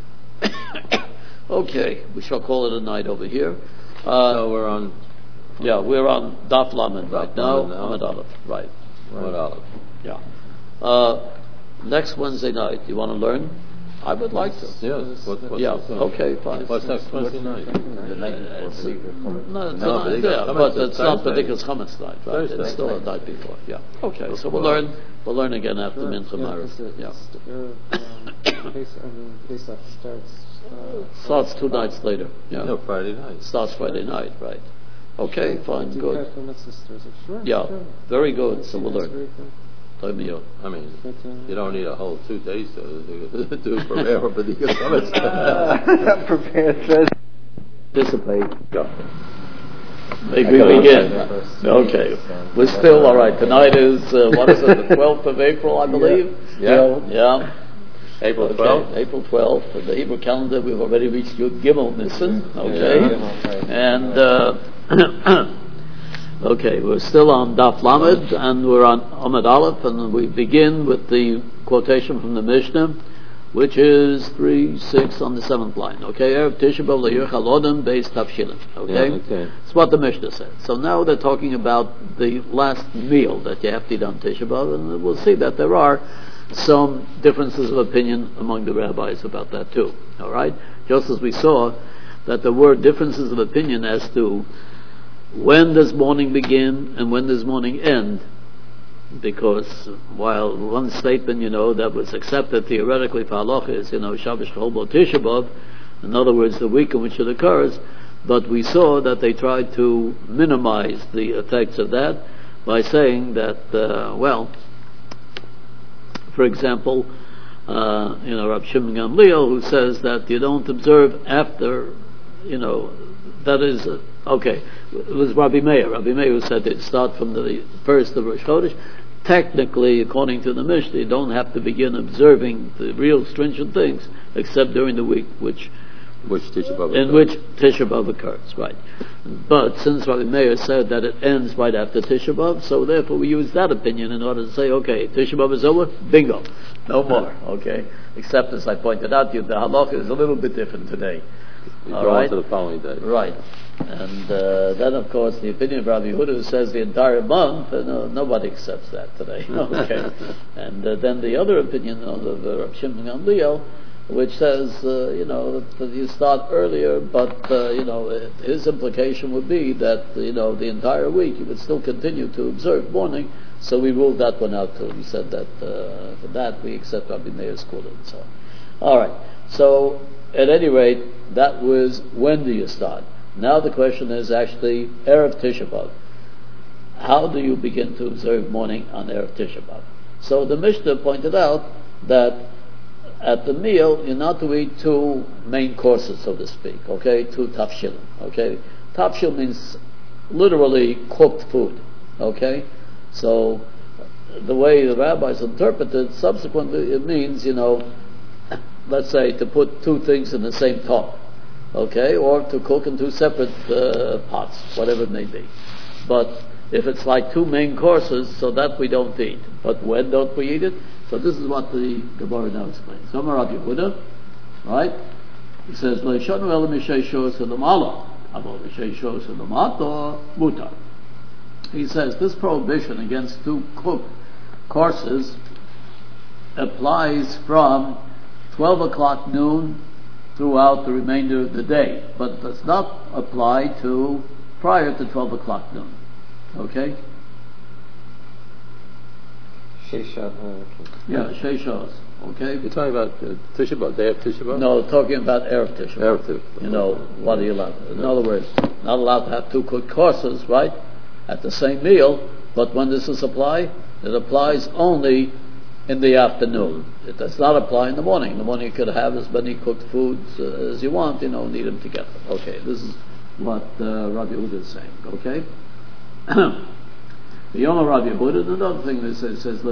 Okay, we shall call it a night over here. So we're on... Yeah, we're on Daf Lamed right now, Amud Aleph, right. Amud Aleph. Yeah. Next Wednesday night, you want to learn? I would like to. Yes. Okay, fine. What's next Wednesday night? The night before. But it's not B'dikas Chametz night, right? It's still the night before. Yeah. Okay, so we'll learn again after Mincha Maariv. Yeah. Pesach starts 2 nights later. Yeah. No, Friday night. Starts Friday night, right? Okay, fine, good. Yeah, very good. So we'll learn. I mean, you don't need a whole 2 days to prepare for B'dikas Chametz. Prepare. Dissipate. Go. Maybe we begin. Okay. We're still, all right, tonight is, the 12th of April, I believe? Yeah. April 12th? Okay. April 12th. In the Hebrew calendar, we've already reached Yud Gimel Nisan. Okay. And, okay, we're still on Daf Lamed, and we're on Amud Aleph, and we begin with the quotation from the Mishnah, which is 3:6 on the 7th line. Okay, Erev Tisha B'Av Le'yirchal Odom Beis Tavshilin. Okay, that's what the Mishnah says. So now they're talking about the last meal that you have to eat on Tisha B'Av, and we'll see that there are some differences of opinion among the rabbis about that too. All right, just as we saw that there were differences of opinion as to when does morning begin and when does morning end, because while one statement, that was accepted theoretically for halacha is, Shabbos Chol Bo Tisha B'Av, in other words, the week in which it occurs, but we saw that they tried to minimize the effects of that by saying that, for example, Rav Shimon Gamliel, who says that you don't observe after, that is, okay, it was Rabbi Meir. Rabbi Meir who said it start from the first of Rosh Chodesh. Technically, according to the Mishnah, you don't have to begin observing the real stringent things except during the week in which Tisha B'Av occurs, right? But since Rabbi Meir said that it ends right after Tisha B'Av, so therefore we use that opinion in order to say, okay, Tisha B'Av is over, bingo, no more, okay? Except, as I pointed out to you, the halacha is a little bit different today. All right? To the following day. Right. And then, of course, the opinion of Rabbi Yehuda, who says the entire month, nobody accepts that today. Okay. And then the other opinion of Rabbi Shimon Gamliel, which says, that you start earlier, but, his implication would be that, the entire week you would still continue to observe mourning, so we ruled that one out too. We said that, for that we accept Rabbi Meir's Kula and so on. Alright, so, at any rate, that was when do you start? Now the question is actually, Erev Tisha B'Av. How do you begin to observe mourning on Erev Tisha B'Av? So the Mishnah pointed out that at the meal, you're not to eat two main courses, so to speak, okay? Two tafshilim, okay? Tafshil means literally cooked food, okay? So the way the rabbis interpreted, subsequently it means, let's say to put two things in the same top, okay? Or to cook in two separate pots, whatever it may be. But if it's like two main courses, so that we don't eat. But when don't we eat it? So this is what the Gemara now explains. Somer Rabbi Yehuda, right? He says, "Leishanu ela mishei shos elamala, avo mishei shos elamato mutar." He says this prohibition against two cooked courses applies from 12 o'clock noon throughout the remainder of the day, but does not apply to prior to 12 o'clock noon. Okay? Yeah, Sheishos. Okay? You're talking about Tisha B'Av, day of Tisha B'Av? No, talking about Erev Tisha B'Av. What are you allowed? In other words, not allowed to have two cooked courses, right? At the same meal, but when this is applied, it applies only in the afternoon. It does not apply in the morning. In the morning you could have as many cooked foods as you want, need them together. Okay, this is what Rabbi Yehuda is saying, okay? The Yom Rabbi Yehuda, another thing that says, it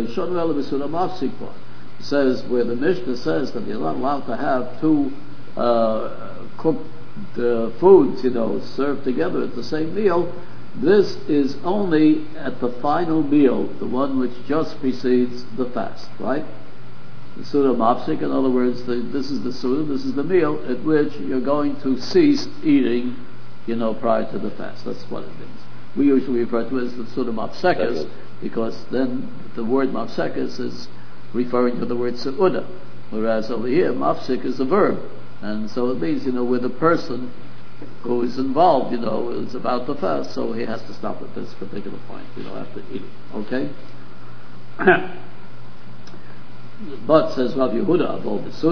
says where the Mishnah says that you're not allowed to have two cooked foods, served together at the same meal. This is only at the final meal, the one which just precedes the fast, right? The Suda Mapsik, in other words, this is the Suda, this is the meal at which you're going to cease eating, prior to the fast. That's what it means. We usually refer to it as the Suda Mapsekes, because then the word Mapsekes is referring to the word Suda, whereas over here, Mapsik is a verb, and so it means, with a person who is involved, is about to fast, so he has to stop at this particular point, after eating. Okay? But, says Rabbi Yehuda,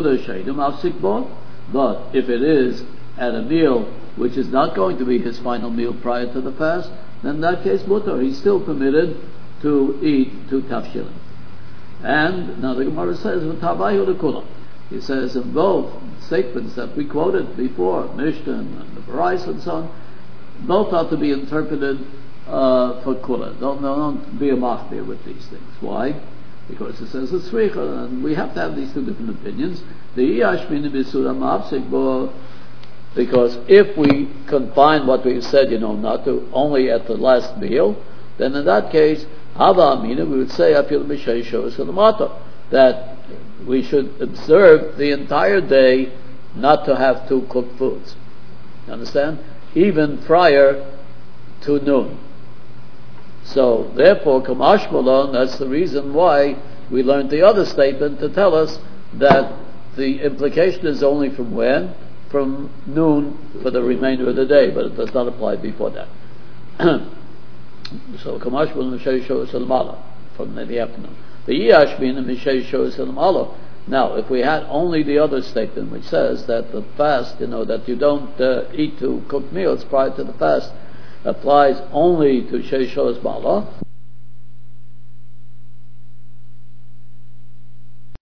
but if it is at a meal which is not going to be his final meal prior to the fast, then in that case, mutar, he's still permitted to eat two tafshilim. And now the Gemara says, he says in both statements that we quoted before, Mishnah and the Barais and so on, both are to be interpreted for kula. Don't be a machmir with these things. Why? Because it says it's sricha, and we have to have these two different opinions. Because if we confine what we've said, not to only at the last meal, then in that case, hava amina, we would say that we should observe the entire day not to have two cooked foods. You understand? Even prior to noon. So, therefore, Kamash Malon, that's the reason why we learned the other statement to tell us that the implication is only from when? From noon for the remainder of the day, but it does not apply before that. So, Kamash Malon Mishai Shows Salamala from the afternoon. The Yashmin and Mishai Shows Salamala. Now, if we had only the other statement which says that the fast, that you don't eat two cooked meals prior to the fast, applies only to Sheishos Bala,